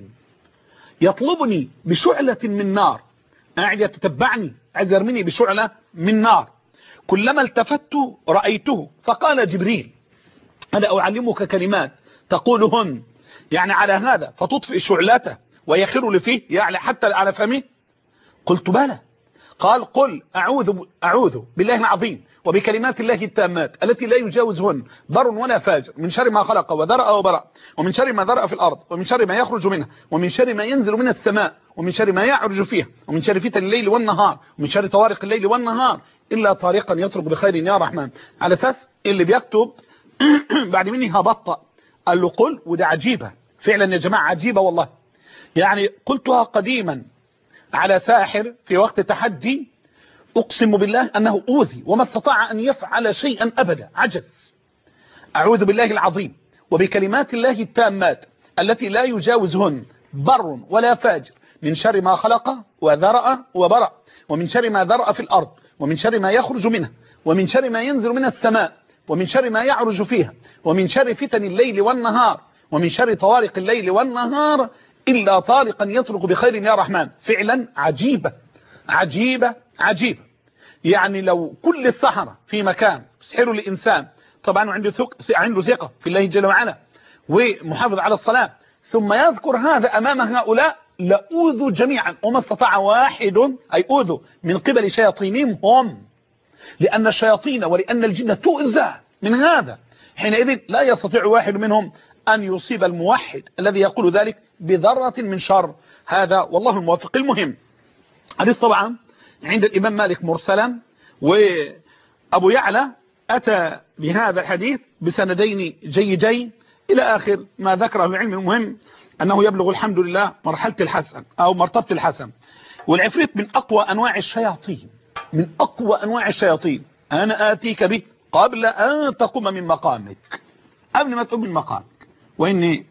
يطلبني بشعلة من نار قاعد يتتبعني عايز يرميني بشعلة من نار كلما التفت رأيته فقال جبريل أنا أعلمك كلمات تقولهن يعني على هذا فتطفئ شعلته ويخر لفيه يعني حتى على فمه. قلت بلى. قال قل أعوذ, أعوذ بالله العظيم وبكلمات الله التامات التي لا يجاوزهن بر ولا فاجر من شر ما خلق وذرأ وبرأ ومن شر ما ذرأ في الأرض ومن شر ما يخرج منها ومن شر ما ينزل من السماء ومن شر ما يعرج فيها ومن شر فتن الليل والنهار ومن شر طوارق الليل والنهار إلا طريقا يطرق بخير يا رحمن. على أساس اللي بيكتب بعد مني هبطأ قال له قل وده عجيبة فعلا يا جماعة عجيبة والله. يعني قلتها قديما على ساحر في وقت تحدي أقسم بالله أنه أوذي وما استطاع أن يفعل شيئا أبدا عجز. أعوذ بالله العظيم وبكلمات الله التامات التي لا يجاوزهن بر ولا فاجر من شر ما خلق وذرأ وبرأ ومن شر ما ذرأ في الأرض ومن شر ما يخرج منها ومن شر ما ينزل من السماء ومن شر ما يعرج فيها ومن شر فتن الليل والنهار ومن شر طوارق الليل والنهار إلا طارقا يطرق بخير يا رحمن. فعلا عجيبة عجيبة عجيبة. يعني لو كل السحرة في مكان سحروا لإنسان طبعا عنده ثق عنده ثقة في الله جل وعلا ومحافظ على الصلاة ثم يذكر هذا أمام هؤلاء لأوذوا جميعا وما استطاع واحد أي أوذوا من قبل شياطينهم هم لأن الشياطين ولأن الجن تؤذى من هذا حينئذ لا يستطيع واحد منهم أن يصيب الموحد الذي يقول ذلك بذرة من شر. هذا والله الموافق. المهم حديث طبعا عند الإمام مالك مرسلا وأبو يعلى أتى بهذا الحديث بسندين جيدين إلى آخر ما ذكره العلم. المهم أنه يبلغ الحمد لله مرحلة الحسن أو مرتبة الحسن. والعفريت من أقوى أنواع الشياطين من أقوى أنواع الشياطين. أنا آتيك به قبل أن تقوم من مقامك قبل ما تقوم من مقامك وإني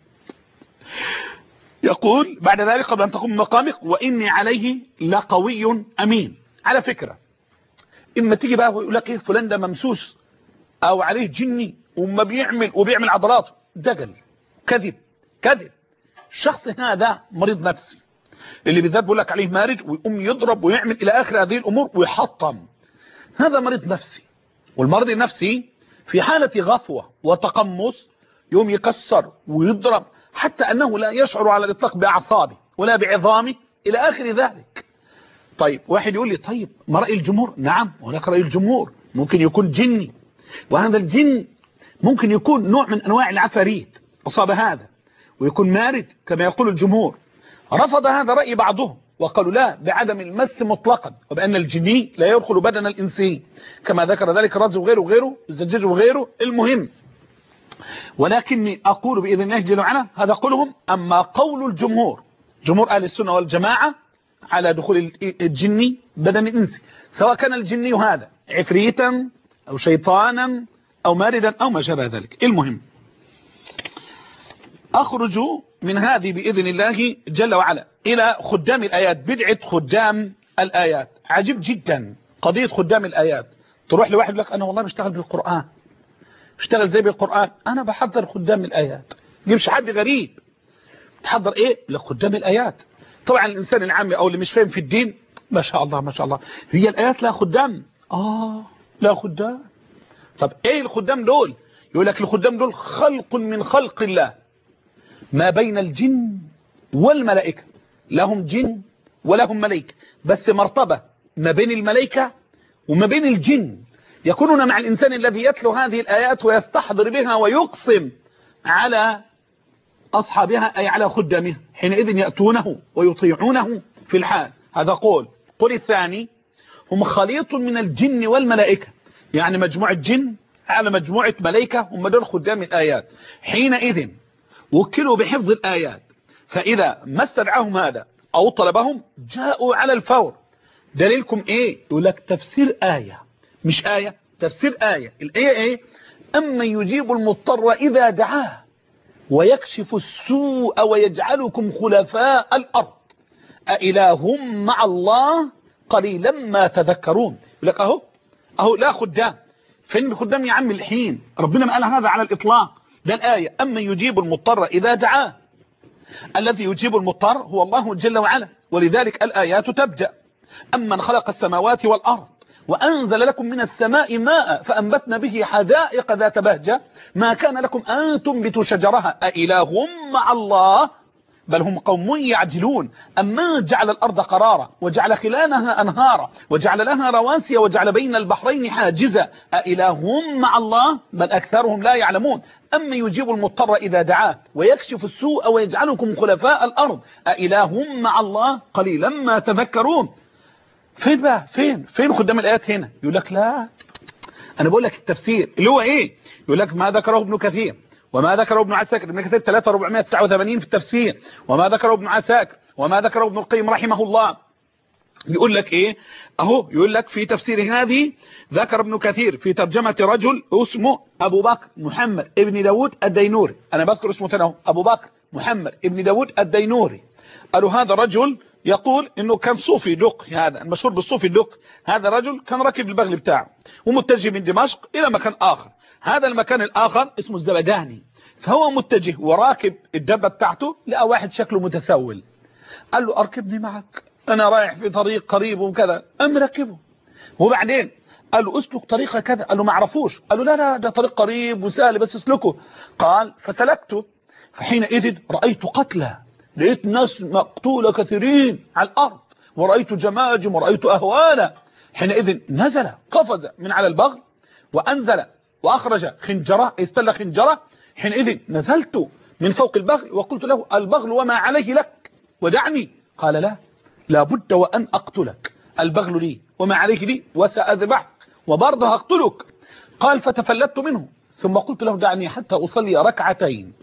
يقول بعد ذلك قبل أن تقوم من مقامك وإني عليه لقوي أمين. على فكرة إما تيجي بقى ويقول لك إيه فلان ده ممسوس أو عليه جني وما بيعمل وبيعمل عضلات دجل كذب كذب. الشخص هذا مريض نفسي اللي بالذات بيقول لك عليه مارد ويقوم يضرب ويعمل إلى آخر هذه الأمور ويحطم. هذا مريض نفسي. والمرض النفسي في حالة غفوة وتقمص يوم يكسر ويضرب حتى أنه لا يشعر على الإطلاق بأعصابه ولا بعظامه إلى آخر ذلك. طيب واحد يقول لي طيب ما رأي الجمهور؟ نعم هناك رأي الجمهور ممكن يكون جني وهذا الجن ممكن يكون نوع من أنواع العفاريت أصاب هذا ويكون مارد كما يقول الجمهور. رفض هذا رأي بعضهم وقالوا لا بعدم المس مطلقا وبأن الجني لا يدخل بدن الإنسي كما ذكر ذلك الرازي وغيره وغيره الزجاج وغيره. المهم ولكني أقول بإذن الله جل وعلا هذا قولهم. أما قول الجمهور جمهور أهل السنة والجماعة على دخول الجني بدن الإنسي سواء كان الجني هذا عفريتا أو شيطانا أو ماردا أو ما شابه ذلك. المهم أخرج من هذه بإذن الله جل وعلا إلى خدام الآيات. بدعة خدام الآيات عجيب جدا. قضية خدام الآيات تروح لواحد لك أنا والله بشتغل بالقرآن اشتغل زي بالقرآن أنا بحضر خدام الآيات. جيبش حد غريب تحضر إيه لخدام الآيات. طبعا الإنسان العامي أو اللي مش فاهم في الدين ما شاء الله ما شاء الله هي الآيات لا خدام آه لا خدام. طب إيه الخدام دول؟ يقول لك الخدام دول خلق من خلق الله ما بين الجن والملائكة، لهم جن ولهم ملائكة، بس مرتبة ما بين الملائكة وما بين الجن، يكونون مع الإنسان الذي يتلو هذه الآيات ويستحضر بها ويقسم على أصحابها أي على خدامها، حينئذ يأتونه ويطيعونه في الحال. هذا قول. قول الثاني هم خليط من الجن والملائكة، يعني مجموعة جن على مجموعة ملائكة، هم دول خدام الآيات، حينئذ وكلوا بحفظ الآيات، فإذا ما استدعاهم هذا أو طلبهم جاءوا على الفور. دليلكم إيه؟ يقول لك تفسير آية، مش آية، تفسير آية. الآية إيه؟ أما يجيب المضطر إذا دعاه ويكشف السوء ويجعلكم خلفاء الأرض أإله مع الله قليلا ما تذكرون. يقول لك أهو أهو لا خدام. فين الخدام يا عم الحين؟ ربنا ما قال هذا على الإطلاق، ده الآية أما يجيب المضطر إذا دعاه. الذي يجيب المضطر هو الله جل وعلا، ولذلك الآيات تبدأ أمن خلق السماوات والأرض وأنزل لكم من السماء ماء فأنبتنا به حدائق ذات بهجة ما كان لكم أن تنبتوا شجرها أإله مع الله بل هم قوم يعدلون. أما جعل الأرض قرارا وجعل خلالها أنهارا وجعل لها رواسي وجعل بين البحرين حاجزا أإله مع الله بل أكثرهم لا يعلمون. أما يجيب المضطر إذا دعاه ويكشف السوء ويجعلكم خلفاء الأرض أإله مع الله قليلا ما تذكرون. فين بقى فين فين خدام الآيات هنا؟ يقول لك لا، أنا بقول لك التفسير اللي هو إيه. يقول لك ما ذكره ابن كثير وما ذكره ابن عساكر، ابن كثير ثلاثة آلاف وأربعمائة وتسعة وثمانين في التفسير، وما ذكره ابن عساكر وما ذكره ابن القيم رحمه الله. يقول لك ايه اهو، يقول لك في تفسير هذه ذكر ابن كثير في ترجمة رجل اسمه ابو بكر محمد ابن داود الدينوري. انا بذكر اسمه تنه ابو بكر محمد ابن داود الدينوري. قالوا هذا الرجل يقول انه كان صوفي دق، هذا المشهور بالصوفي دق. هذا رجل كان راكب البغل بتاعه ومتجه من دمشق الى مكان اخر، هذا المكان الاخر اسمه الزبداني، فهو متجه وراكب الدبه بتاعته لقى واحد شكله متسول، قال له اركبني معك انا رايح في طريق قريب وكذا، ام ركبه. وبعدين قال له اسلك طريقه كذا، قال له ما اعرفوش، قال له لا لا ده طريق قريب وسهل بس اسلكه. قال فسلكته، فحينئذ رايت قتلى، لقيت ناس مقتوله كثيرين على الارض، ورايت جماجم ورأيت أهوالا. حينئذ نزل قفز من على البغل وأنزل وأخرج خنجره، استل خنجره. حينئذ نزلت من فوق البغل وقلت له البغل وما عليه لك ودعني. قال لا لابد وأن أقتلك، البغل لي وما عليه لي وسأذبحك وبرضه أقتلك. قال فتفلت منه ثم قلت له دعني حتى أصلي ركعتين.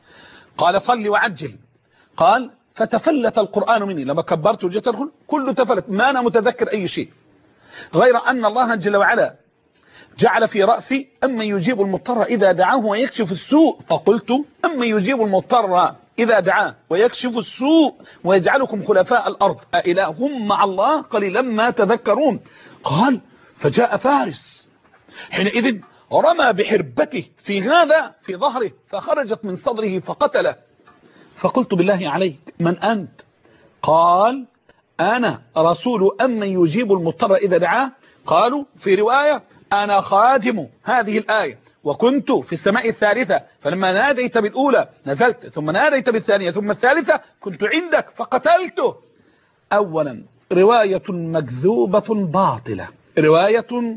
قال صلي وعجل. قال فتفلت القرآن مني، لما كبرت وجيت أدخل كله تفلت، ما أنا متذكر أي شيء غير أن الله جل وعلا جعل في رأسي أما يجيب المضطر إذا دعاه ويكشف السوء، فقلت أما يجيب المضطر إذا دعاه ويكشف السوء ويجعلكم خلفاء الأرض أإله مع الله قليلا ما تذكرون. قال فجاء فارس، حينئذ رمى بحربته في هذا في ظهره فخرجت من صدره فقتله. فقلت بالله عليك من أنت؟ قال أنا رسول أمن يجيب المضطر إذا دعاه. قالوا في رواية أنا خادم هذه الآية وكنت في السماء الثالثة، فلما ناديت بالأولى نزلت، ثم ناديت بالثانية ثم الثالثة كنت عندك فقتلته. أولا رواية مكذوبة باطلة، رواية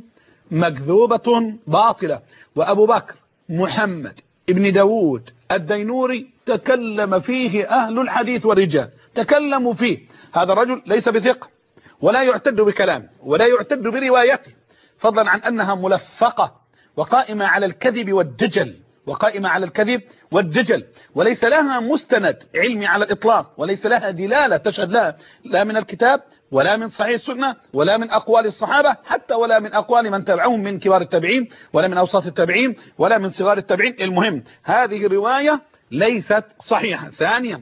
مكذوبة باطلة. وأبو بكر محمد ابن داود الدينوري تكلم فيه أهل الحديث والرجال، تكلموا فيه. هذا الرجل ليس بثقة ولا يعتد بكلامه ولا يعتد بروايته، فضلا عن أنها ملفقة وقائمة على الكذب والدجل، وقائمة على الكذب والدجل، وليس لها مستند علمي على الإطلاق، وليس لها دلالة تشهد لها لا من الكتاب ولا من صحيح السنة ولا من أقوال الصحابة، حتى ولا من أقوال من تبعهم من كبار التابعين ولا من أوساط التابعين ولا من صغار التابعين. المهم هذه الرواية ليست صحيحة. ثانيا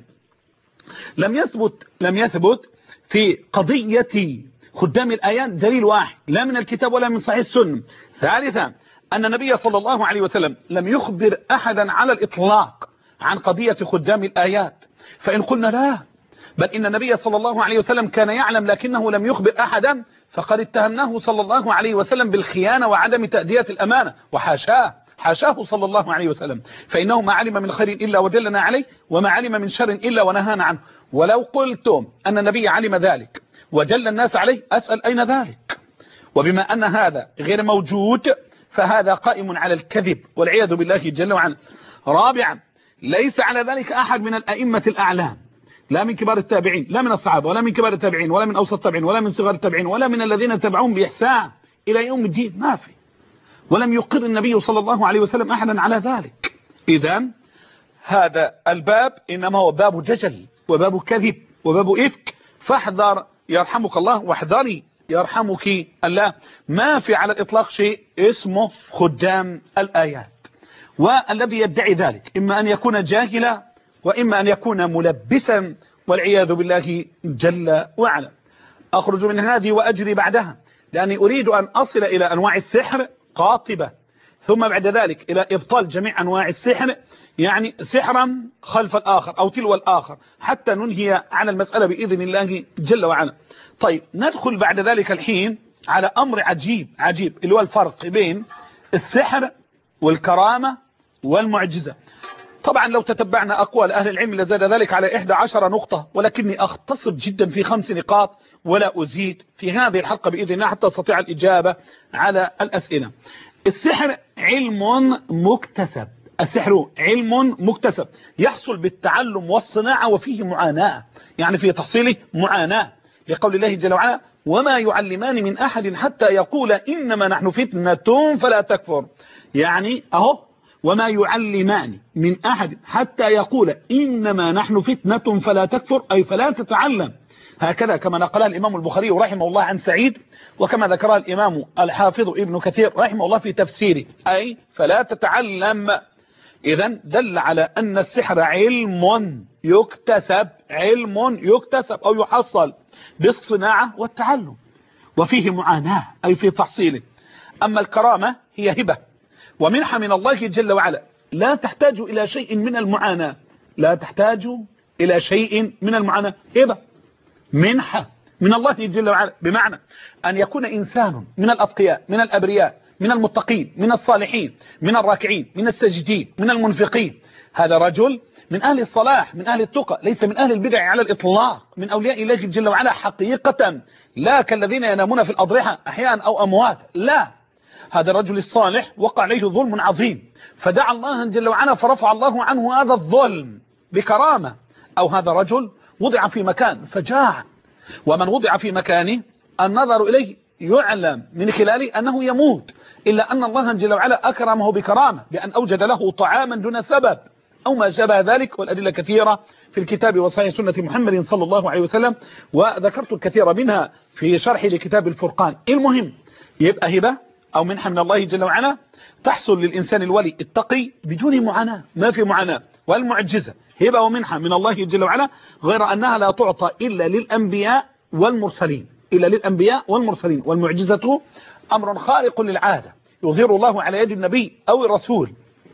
لم يثبت لم يثبت في قضية خدام الآيات دليل واحد لا من الكتاب ولا من صحيح السنة. ثالثا أن النبي صلى الله عليه وسلم لم يخبر أحدا على الإطلاق عن قضية خدام الآيات. فإن قلنا لا بل إن النبي صلى الله عليه وسلم كان يعلم لكنه لم يخبر أحدا، فقد اتهمناه صلى الله عليه وسلم بالخيانة وعدم تأدية الأمانة، وحاشاه حاشاه صلى الله عليه وسلم، فإنه ما علم من خير إلا ودلنا عليه، وما علم من شر إلا ونهانا عنه. ولو قلتم أن النبي علم ذلك ودل الناس عليه، أسأل أين ذلك؟ وبما أن هذا غير موجود فهذا قائم على الكذب والعياذ بالله جل وعلا. رابعا، ليس على ذلك أحد من الأئمة الأعلام، لا من كبار التابعين، لا من الصحابة، ولا من كبار التابعين، ولا من أوسط التابعين، ولا من صغار التابعين، ولا من الذين تبعون بإحسان إلى يوم الدين، ما في. ولم يقر النبي صلى الله عليه وسلم أحدا على ذلك. إذن هذا الباب إنما هو باب ججل وباب كذب وباب إفك، فاحذر يرحمك الله، واحذري يرحمك الله. ما في على الإطلاق شيء اسمه خدام الآيات، والذي يدعي ذلك إما أن يكون جاهلا وإما أن يكون ملبسا والعياذ بالله جل وعلا. أخرج من هذه وأجري بعدها، لأني أريد أن أصل إلى أنواع السحر قاطبة، ثم بعد ذلك إلى إبطال جميع أنواع السحر، يعني سحرا خلف الآخر أو تلو الآخر، حتى ننهي على المسألة بإذن الله جل وعلا. طيب ندخل بعد ذلك الحين على أمر عجيب عجيب، اللي هو الفرق بين السحر والكرامة والمعجزة. طبعا لو تتبعنا أقوال أهل العلم لزاد ذلك على إحدى عشر نقطة، ولكني أختصر جدا في خمس نقاط ولا أزيد في هذه الحلقة بإذن الله حتى أستطيع الإجابة على الأسئلة. السحر علم مكتسب، السحر علم مكتسب يحصل بالتعلم والصناعة، وفيه معاناة، يعني في تحصيله معاناة، لقول الله جل وعلا: وما يعلمان من أحد حتى يقول إنما نحن فتنة فلا تكفر. يعني أهو وما يعلمان من أحد حتى يقول إنما نحن فتنة فلا تكفر، أي فلا تتعلم. هكذا كما نقلها الإمام البخاري رحمه الله عن سعيد، وكما ذكرها الإمام الحافظ ابن كثير رحمه الله في تفسيره، أي فلا تتعلم. إذن دل على أن السحر علم يكتسب، علم يكتسب أو يحصل بالصناعة والتعلم، وفيه معاناة أي في تحصيله. أما الكرامة هي هبة ومنحة من الله جل وعلا، لا تحتاج إلى شيء من المعاناة، لا تحتاج إلى شيء من المعاناة، هبة منحة من الله جل وعلا، بمعنى أن يكون إنسان من الأتقياء من الأبرياء من المتقين من الصالحين من الراكعين من الساجدين من المنفقين، هذا رجل من أهل الصلاح من أهل التقى، ليس من أهل البدع على الإطلاق، من أولياء الله جل وعلا حقيقة، لا كالذين ينامون في الأضرحة أحياء أو أموات، لا، هذا الرجل الصالح وقع عليه ظلم عظيم، فدعا الله جل وعلا فرفع الله عنه هذا الظلم بكرامة. أو هذا رجل وضع في مكان فجاع، ومن وضع في مكانه النظر إليه يعلم من خلاله أنه يموت، إلا أن الله جل وعلا أكرمه بكرامة بأن أوجد له طعاما دون سبب أو ما شابه ذلك، والأدلة كثيرة في الكتاب وصحيح سنة محمد صلى الله عليه وسلم، وذكرت الكثير منها في شرح لكتاب الفرقان. المهم يبقى هبة أو منحة من الله جل وعلا تحصل للإنسان الولي التقي بدون معاناة، ما في معاناة. والمعجزة هبة ومنحة من الله جل وعلا، غير أنها لا تعطى إلا للأنبياء والمرسلين، إلا للأنبياء والمرسلين. والمعجزة أمر خارق للعادة يظهر الله على يد النبي أو الرسول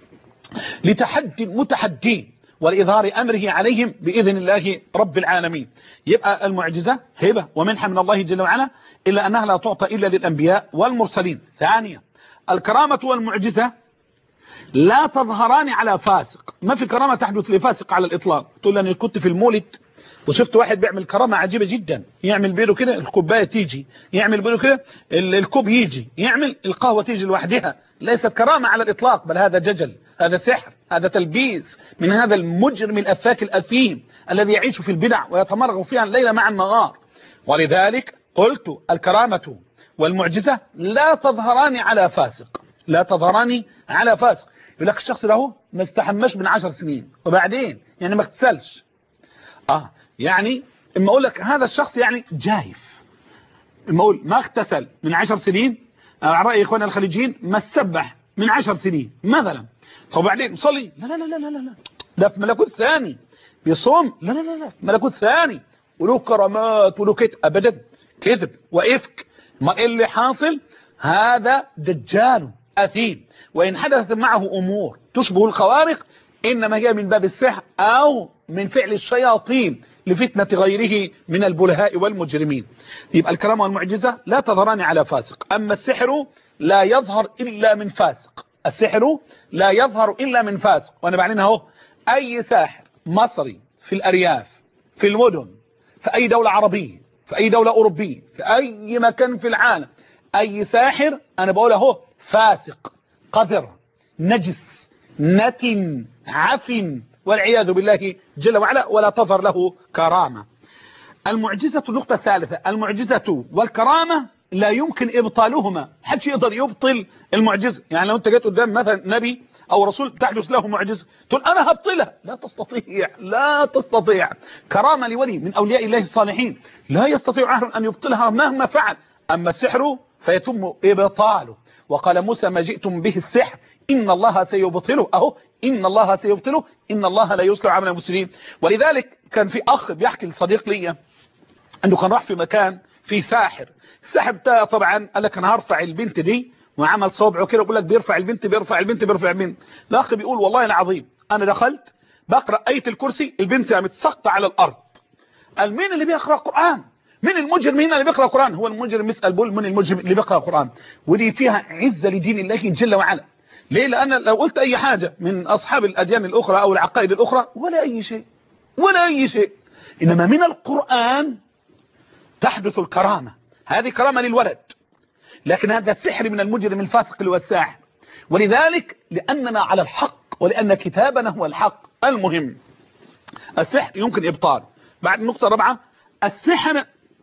لتحدي المتحدين ولإظهار أمره عليهم بإذن الله رب العالمين. يبقى المعجزة هبة ومنحة من الله جل وعلا، إلا أنها لا تعطى إلا للأنبياء والمرسلين. ثانيا، الكرامة والمعجزة لا تظهران على فاسق، ما في كرامة تحدث لفاسق على الإطلاق. تقول لي أنا كنت في المولد وشفت واحد بيعمل كرامة عجيبة جدا، يعمل بيده كده الكوباية تيجي، يعمل بيده كده الكوب يجي، يعمل القهوة تيجي لوحدها، ليست كرامة على الإطلاق، بل هذا ججل، هذا سحر، هذا تلبيس من هذا المجرم الأفاك الأثيم الذي يعيش في البدع ويتمرغ فيها الليل مع النهار. ولذلك قلت الكرامة والمعجزة لا تظهران على فاسق، لا تظهران على فاسق. يقول لك الشخص له ما استحمش من عشر سنين، وبعدين يعني ما اغتسلش، اه يعني اما اقول لك هذا الشخص يعني جايف، اما اقول ما اغتسل من عشر سنين، على رأي اخواننا الخليجيين ما السبح من عشر سنين مثلا، طب بعدين صلي، لا لا لا لا لا لا ده في ملكوت ثاني، بيصوم، لا لا لا لا في ملكوت ثاني، وله كرامات وله كت، ابدا كذب وافك. ما اللي حاصل؟ هذا دجال اثيم، وان حدثت معه امور تشبه الخوارق انما هي من باب السحر او من فعل الشياطين لفتنة غيره من البلهاء والمجرمين. يبقى الكرامة والمعجزة لا تظهران على فاسق. أما السحر لا يظهر إلا من فاسق، السحر لا يظهر إلا من فاسق. وأنا بعلنها اهو، أي ساحر مصري في الأرياف، في المدن، في أي دولة عربية، في أي دولة أوروبية، في أي مكان في العالم، أي ساحر أنا بقول اهو فاسق قذر نجس نتن عفن والعياذ بالله جل وعلا، ولا تظهر له كرامة. المعجزة النقطة الثالثة، المعجزة والكرامة لا يمكن إبطالهما، حدش يقدر يبطل المعجزة. يعني لو أنت جيت قدام مثلا نبي أو رسول تحدث له معجزة تقول أنا هبطلها، لا تستطيع، لا تستطيع. كرامة لولي من أولياء الله الصالحين لا يستطيع أحد أن يبطلها مهما فعل. أما السحر فيتم إبطاله. وقال موسى ما جئتم به السحر إن الله سيبطله، أهو إن الله سيبطله، إن الله لا يصلح عمل المسلمين. ولذلك كان في أخ بيحكي لصديق لي أنه كان راح في مكان في ساحر، الساحر بتاعه طبعا قال لك أنا هرفع البنت دي، وعمل صوبعه كده ويقول لك بيرفع البنت بيرفع البنت بيرفع البنت. الأخ بيقول والله العظيم أنا دخلت بقرأ آية الكرسي البنت قامت ساقطة على الأرض. قال مين اللي بيقرأ قرآن؟ مين المجرم هنا اللي بيقرأ قرآن؟ هو المجرم يسأل بول من المجرم اللي بيقرأ قرآن. ودي فيها عزة لدين الله جل وعلا. ليه؟ لأن لو قلت أي حاجة من أصحاب الأديان الأخرى أو العقائد الأخرى ولا أي شيء ولا أي شيء، إنما من القرآن تحدث الكرامة. هذه كرامة للولد، لكن هذا السحر من المجرم الفاسق اللي هو الساحر. ولذلك لأننا على الحق ولأن كتابنا هو الحق. المهم السحر يمكن إبطال. بعد النقطة الرابعة، السحر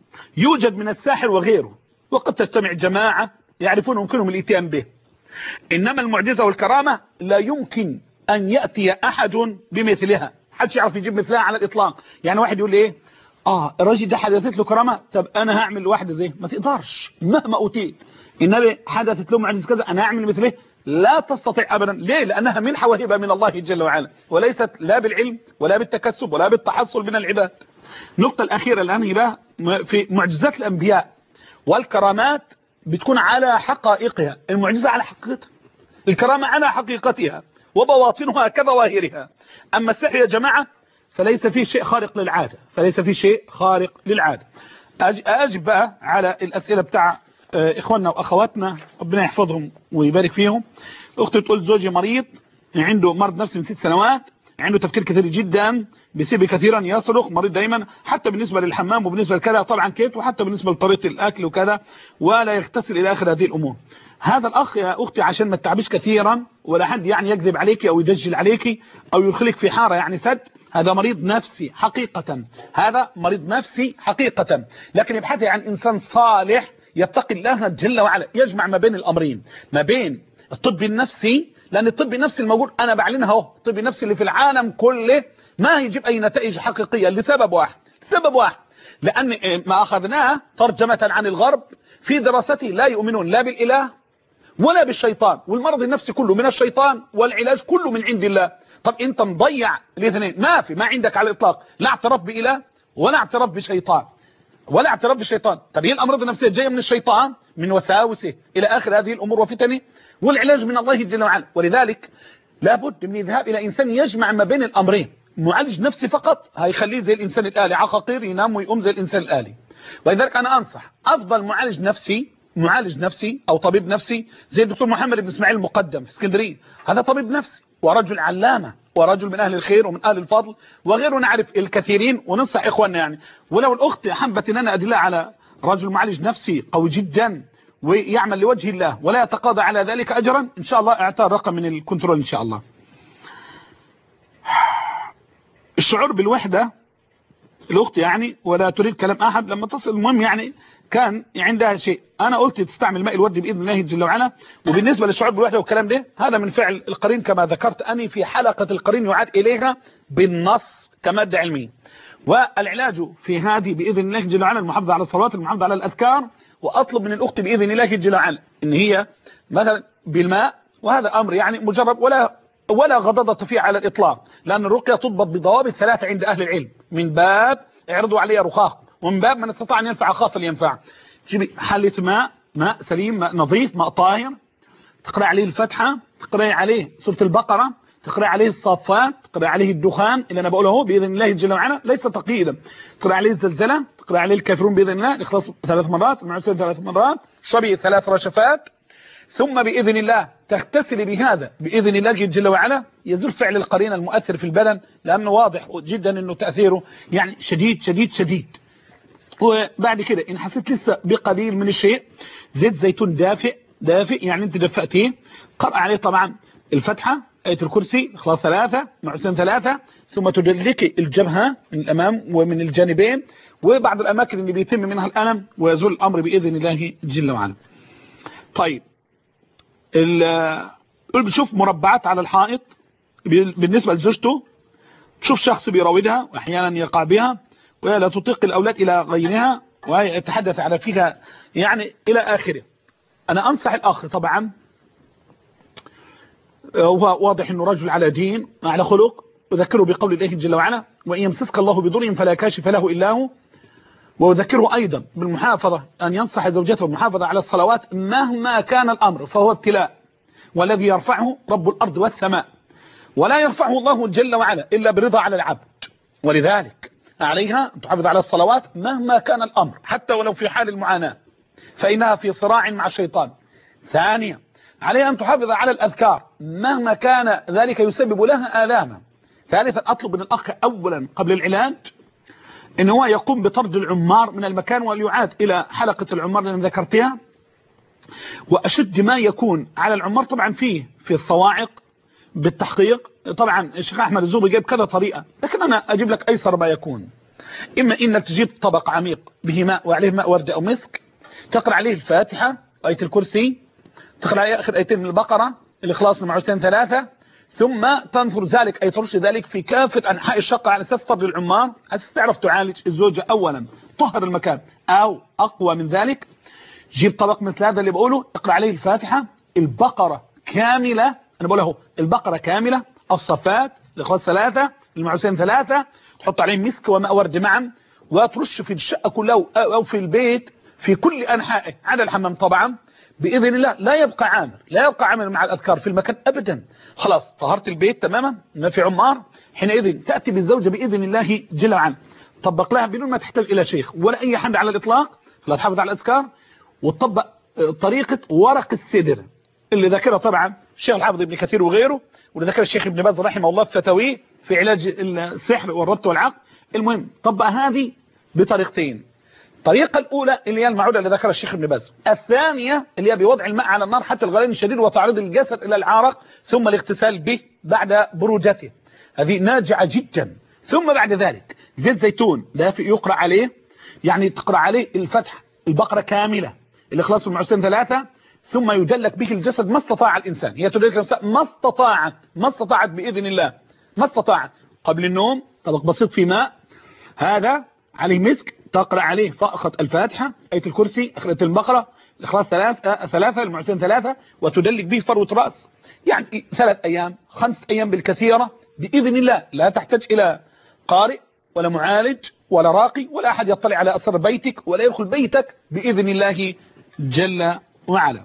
يوجد من الساحر وغيره، وقد تجتمع جماعة يعرفون يمكنهم الاتيان به. إنما المعجزة والكرامة لا يمكن أن يأتي أحد بمثلها، حدش يعرف يجيب مثلها على الإطلاق. يعني واحد يقول لي إيه آه الراجل ده حدثت له كرامة، طب أنا هعمل واحدة زي ما تقدرش مهما أوتيت. النبي حدثت له معجزة كذا أنا هعمل مثله، لا تستطيع أبدا. ليه؟ لأنها منحة وهبة من الله جل وعلا، وليست لا بالعلم ولا بالتكسب ولا بالتحصل من العباد. النقطة الأخيرة الآن هي بقى في معجزات الأنبياء والكرامات بتكون على حقائقها. المعجزة على حقيقتها، الكرامة على حقيقتها وبواطنها كظواهرها. أما السحر يا جماعة فليس فيه شيء خارق للعادة، فليس فيه شيء خارق للعادة. أجب بقى على الأسئلة بتاع إخواننا وأخواتنا ربنا يحفظهم ويبارك فيهم. أختي تقول زوجي مريض عنده مرض نفسي من ست سنوات، عنده تفكير كثير جدا، بيسيب كثيرا، يصرخ، مريض دايما، حتى بالنسبة للحمام وبالنسبة لكذا طبعا كيت، وحتى بالنسبة لطريقة الأكل وكذا، ولا يغتسل إلى آخر هذه الأمور. هذا الأخ يا أختي عشان ما تتعبش كثيرا ولا حد يعني يكذب عليك أو يدجل عليك أو يدخلك في حارة يعني سد، هذا مريض نفسي حقيقة، هذا مريض نفسي حقيقة. لكن ابحثي عن إنسان صالح يتقي الله جل وعلا، يجمع ما بين الأمرين، ما بين الطب النفسي، لأن الطب النفسي الموجود أنا بعلنها اهو، الطب النفسي اللي في العالم كله ما يجيب أي نتائج حقيقية لسبب واحد، سبب واحد، لأن ما أخذناه ترجمة عن الغرب في دراسته لا يؤمنون لا بالإله ولا بالشيطان، والمرض النفسي كله من الشيطان والعلاج كله من عند الله. طب أنت مضيع الاثنين، ما في ما عندك على الإطلاق لا اعتراف بإله ولا اعتراف بشيطان ولا اعتراف بالشيطان. طب هي الأمراض النفسية جاية من الشيطان من وساوسه إلى آخر هذه الأمور وفتنه، والعلاج من الله جل وعلا. ولذلك لابد من الذهاب إلى إنسان يجمع ما بين الأمرين. معالج نفسي فقط هيخليه زي الإنسان الآلي، عقاقير ينام ويقوم زي الإنسان الآلي. ولذلك أنا أنصح أفضل معالج نفسي، معالج نفسي أو طبيب نفسي زي الدكتور محمد بن إسماعيل المقدم في اسكندرية، هذا طبيب نفسي ورجل علامة ورجل من أهل الخير ومن أهل الفضل وغيره، نعرف الكثيرين وننصح إخواننا يعني. ولو الأخت حبت أن أنا أدلها على رجل معالج نفسي قوي جدا ويعمل لوجه الله ولا يتقاضى على ذلك أجرا، إن شاء الله اعطاه رقم من الكنترول إن شاء الله. الشعور بالوحدة الأخت يعني ولا تريد كلام أحد لما تصل، المهم يعني كان عندها شيء، أنا قلت تستعمل ماء الورد بإذن الله جل وعلا. وبالنسبة للشعور بالوحدة والكلام ده هذا من فعل القرين كما ذكرت أني في حلقة القرين يعاد إليها بالنص كمادة علمية. والعلاج في هذه بإذن الله جل وعلا المحافظة على الصلوات، المحافظة على الأذكار. وأطلب من الأخت بإذن الله جل وعلا إن هي مثلا بالماء، وهذا أمر يعني مجرب ولا ولا غضضة فيه على الإطلاق، لأن الرقية تضبط بضوابط ثلاثة عند أهل العلم، من باب اعرضوا عليها رخاء، ومن باب من استطاع أن ينفع أخاه فلينفع. تجيبي حلة ماء، ماء سليم، ماء نظيف، ماء طاهر، تقرأ عليه الفتحة، تقرأ عليه سورة البقرة، تقرأ عليه الصافات، تقرأ عليه الدخان اللي أنا بقوله بإذن الله جل وعلا ليس تقييدا، تقرأ عليه الزلزلة، تقرأ عليه الكافرون بإذن الله، الإخلاص ثلاث مرات، المعوذتين ثلاث مرات، شربي ثلاث رشفات، ثم بإذن الله تغتسل بهذا بإذن الله جل وعلا، يزول فعل القرين المؤثر في البدن، لأنه واضح جدا أنه تأثيره يعني شديد شديد شديد. وبعد كده إن حسيت لسه بقليل من الشيء، زيت زيتون دافئ دافئ يعني أنت دفأتيه، قرأ عليه طبعا الفتحة، آية الكرسي، إخلاص ثلاثة، معوذتين ثلاثة، ثم تدلكي الجبهة من الأمام ومن الجانبين وبعض الأماكن اللي بيتم منها الألم، ويزول الأمر بإذن الله جل وعلا. طيب بشوف مربعات على الحائط بالنسبة لزوجته، تشوف شخص بيراودها وأحيانا يقع بها ولا تطيق الأولاد إلى غيرها ويتحدث على فيها يعني إلى آخره. أنا أنصح الأخ طبعا، وهو واضح أنه رجل على دين على خلق، وذكره بقول الله جل وعلا وإن يمسسك الله بضر فلا كاشف له إلا هو، وذكره أيضا بالمحافظة أن ينصح زوجته بالمحافظة على الصلوات مهما كان الأمر، فهو ابتلاء، والذي يرفعه رب الأرض والسماء، ولا يرفعه الله جل وعلا إلا برضا على العبد، ولذلك عليها أن تحافظ على الصلوات مهما كان الأمر حتى ولو في حال المعاناة، فإنها في صراع مع الشيطان. ثانيا عليها أن تحافظ على الأذكار مهما كان ذلك يسبب لها آلاما. ثالثا أطلب من الأخ أولا قبل العلاج إن هو يقوم بطرد العمار من المكان وليعاد إلى حلقة العمار اللي ذكرتها، وأشد ما يكون على العمار طبعا فيه في الصواعق بالتحقيق. طبعا الشيخ أحمد الزوبي جايب كذا طريقة، لكن أنا أجيب لك أيسر ما يكون. إما إنك تجيب طبق عميق به ماء وعليه ماء ورد أو مسك، تقرأ عليه الفاتحة وآية الكرسي، تقرأ عليه آخر آيتين من البقرة، الإخلاص المعوذتين ثلاثة، ثم تنثر ذلك أي ترش ذلك في كافة أنحاء الشقة على أساس طرد العمار، على أساس تعرف تعالج الزوجة أولا، طهر المكان. أو أقوى من ذلك، جيب طبق مثل هذا اللي بقوله، اقرأ عليه الفاتحة، البقرة كاملة، أنا بقوله البقرة كاملة، الصفات، الإخلاص ثلاثة، المعوذتين ثلاثة، تحط عليه مسك وماء ورد معا، وترش في الشقة كلها أو في البيت في كل أنحائه على الحمام طبعا بإذن الله. لا يبقى عامل لا يبقى عامل مع الأذكار في المكان أبدا. خلاص طهرت البيت تماما، ما في عمار، حينئذ تأتي بالزوجة بإذن الله جل وعلا، طبق لها بدون ما تحتاج إلى شيخ ولا أي حد على الإطلاق، لا تحافظ على الأذكار، وتطبق طريقة ورق السدر اللي ذكرها طبعا الشيخ الحافظ ابن كثير وغيره، واللي ذكر الشيخ ابن باز رحمه الله في فتاويه في علاج السحر والربط والعقد. المهم طبق هذه بطريقتين. الطريقة الأولى اللي هي المعودة اللي ذكرها الشيخ ابن باز، الثانية اللي هي بوضع الماء على النار حتى الغليان الشديد وتعرض الجسد إلى العرق ثم الاغتسال به بعد برودته، هذه ناجعة جدا. ثم بعد ذلك زيت زيتون دافئ يقرأ عليه، يعني تقرأ عليه الفتح البقرة كاملة، الإخلاص والمعوذتين ثلاثة، ثم يدلك به الجسد ما استطاع الإنسان، هي تدلك الإنسان ما استطاعت ما استطاعت بإذن الله ما استطاعت. قبل النوم طبق بسيط في ماء، هذا عليه مسك، تقرأ عليه فقط الفاتحة، آية الكرسي، آية البقرة، الإخلاص ثلاثة ثلاثة المعوذتين ثلاثة، وتدلك به فروة رأس، يعني ثلاث أيام خمس أيام بالكثيرة بإذن الله. لا تحتاج إلى قارئ ولا معالج ولا راقي ولا أحد يطلع على أسرار بيتك ولا يدخل بيتك بإذن الله جل وعلا.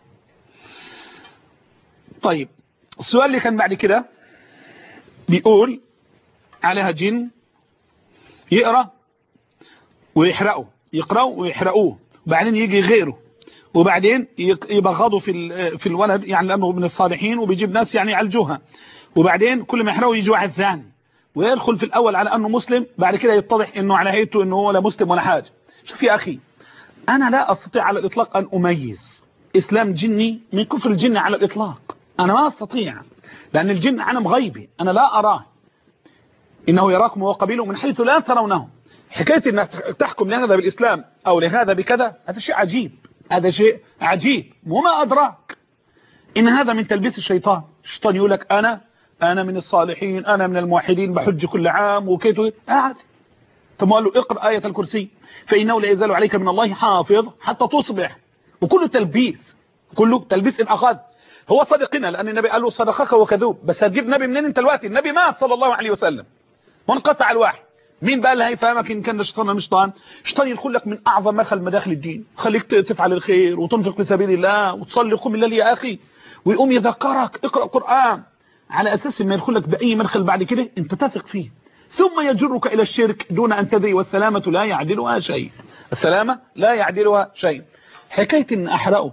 طيب السؤال اللي كان بعد كده بيقول عليها جن يقرأ ويحرقوا يقرأوا ويحرقوه، وبعدين يجي غيره، وبعدين يبغضوا في في الولد يعني لأنه من الصالحين وبيجيب ناس يعني يعالجوها، وبعدين كل ما يحرقوا يجي واحد ثاني ويدخل في الأول على أنه مسلم، بعد كده يتضح أنه على هيئته أنه هو لا مسلم ولا حاجة. شوف يا أخي، أنا لا أستطيع على الإطلاق أن أميز إسلام جني من كفر الجن على الإطلاق، أنا ما أستطيع، لأن الجن عالم غيبي أنا لا أراه، إنه يراكم وقبيله من حيث لا ترونه. حكاية أنك تحكم لهذا بالإسلام أو لهذا بكذا، هذا شيء عجيب، هذا شيء عجيب، وما أدراك إن هذا من تلبيس الشيطان. الشيطان يقول لك أنا أنا من الصالحين، أنا من الموحدين، بحج كل عام وكيتو قاعد. ثم قال له اقرأ آية الكرسي فإنه لا يزال عليك من الله حافظ حتى تصبح، وكله تلبيس، كله تلبيس إن أخذ. هو صدقنا لأن النبي قال له صدقك وكذوب، بس هتجيب نبي منين انت دلوقتي؟ النبي مات صلى الله عليه وسلم وانقطع الوحي، مين بقى اللي هيفهمك ان كان الشيطان مش شيطان؟ الشيطان يدخل لك من اعظم مدخل مداخل الدين، خليك تفعل الخير وتنفق في سبيل الله وتصلي قم الليل يا اخي، ويقوم يذكرك اقرا قران على اساس ما يدخل لك باي مدخل بعد كده انت تثق فيه، ثم يجرك الى الشرك دون ان تدري، والسلامه لا يعدلها شيء، السلامه لا يعدلها شيء. حكايه ان احرقه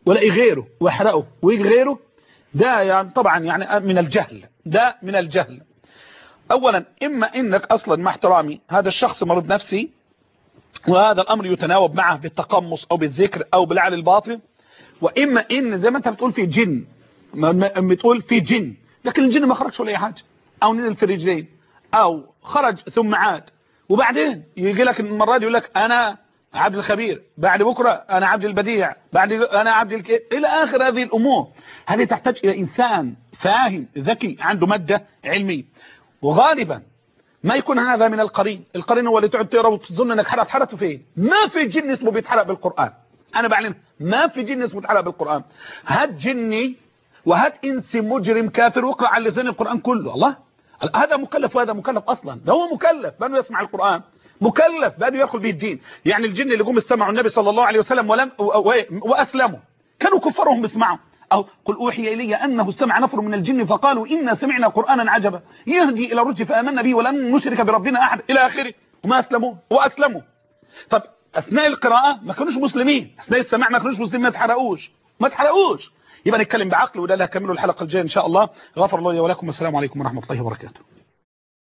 ولاقي غيره واحرقه ويجي غيره، ده يعني طبعا يعني من الجهل، ده من الجهل. اولا اما انك اصلا مع احترامي هذا الشخص مريض نفسي، وهذا الامر يتناوب معه بالتقمص او بالذكر او بالعلى الباطل، واما ان زي ما انت بتقول في جن، بتقول في جن، لكن الجن ما خرجش ولا اي حاجه، او نزل في رجلين او خرج ثم عاد، وبعدين يجي لك المره دي يقول لك انا عبد الخبير، بعد بكره انا عبد البديع، بعد انا عبد الك... الى اخر هذه الامور. هذه تحتاج الى انسان فاهم ذكي عنده ماده علميه، وغالبا ما يكون هذا من القرين. القرين هو اللي تقعد تقرا وتظن انك حرقت حرقته فين. ما في جن اسمه بيتحرق بالقران، انا بعلم ما في جن اسمه بيتحرق بالقران. هات جني وهات انس مجرم كافر واقرا على لسان القران كله. الله، هذا مكلف وهذا مكلف اصلا، ده هو مكلف بانه يسمع القران، مكلف بانه يدخل به الدين. يعني الجن اللي جم استمعوا النبي صلى الله عليه وسلم ولم واسلموا كانوا كفارهم بيسمعوا. أو قل أوحي إلي أنه استمع نفر من الجن فقالوا إنا سمعنا قرآنا عجبا يهدي إلى الرشد فآمنا به ولن نشرك بربنا أحد إلى آخره، وما أسلموا وأسلموا. طب أثناء القراءة ما كانوش مسلمين، أثناء السماع ما كانوش مسلمين، ما تحرقوش ما تحرقوش. يبقى نتكلم بعقل، وده اللي هكمله الحلقة الجاية إن شاء الله. غفر الله لي ولكم، والسلام عليكم ورحمة الله وبركاته.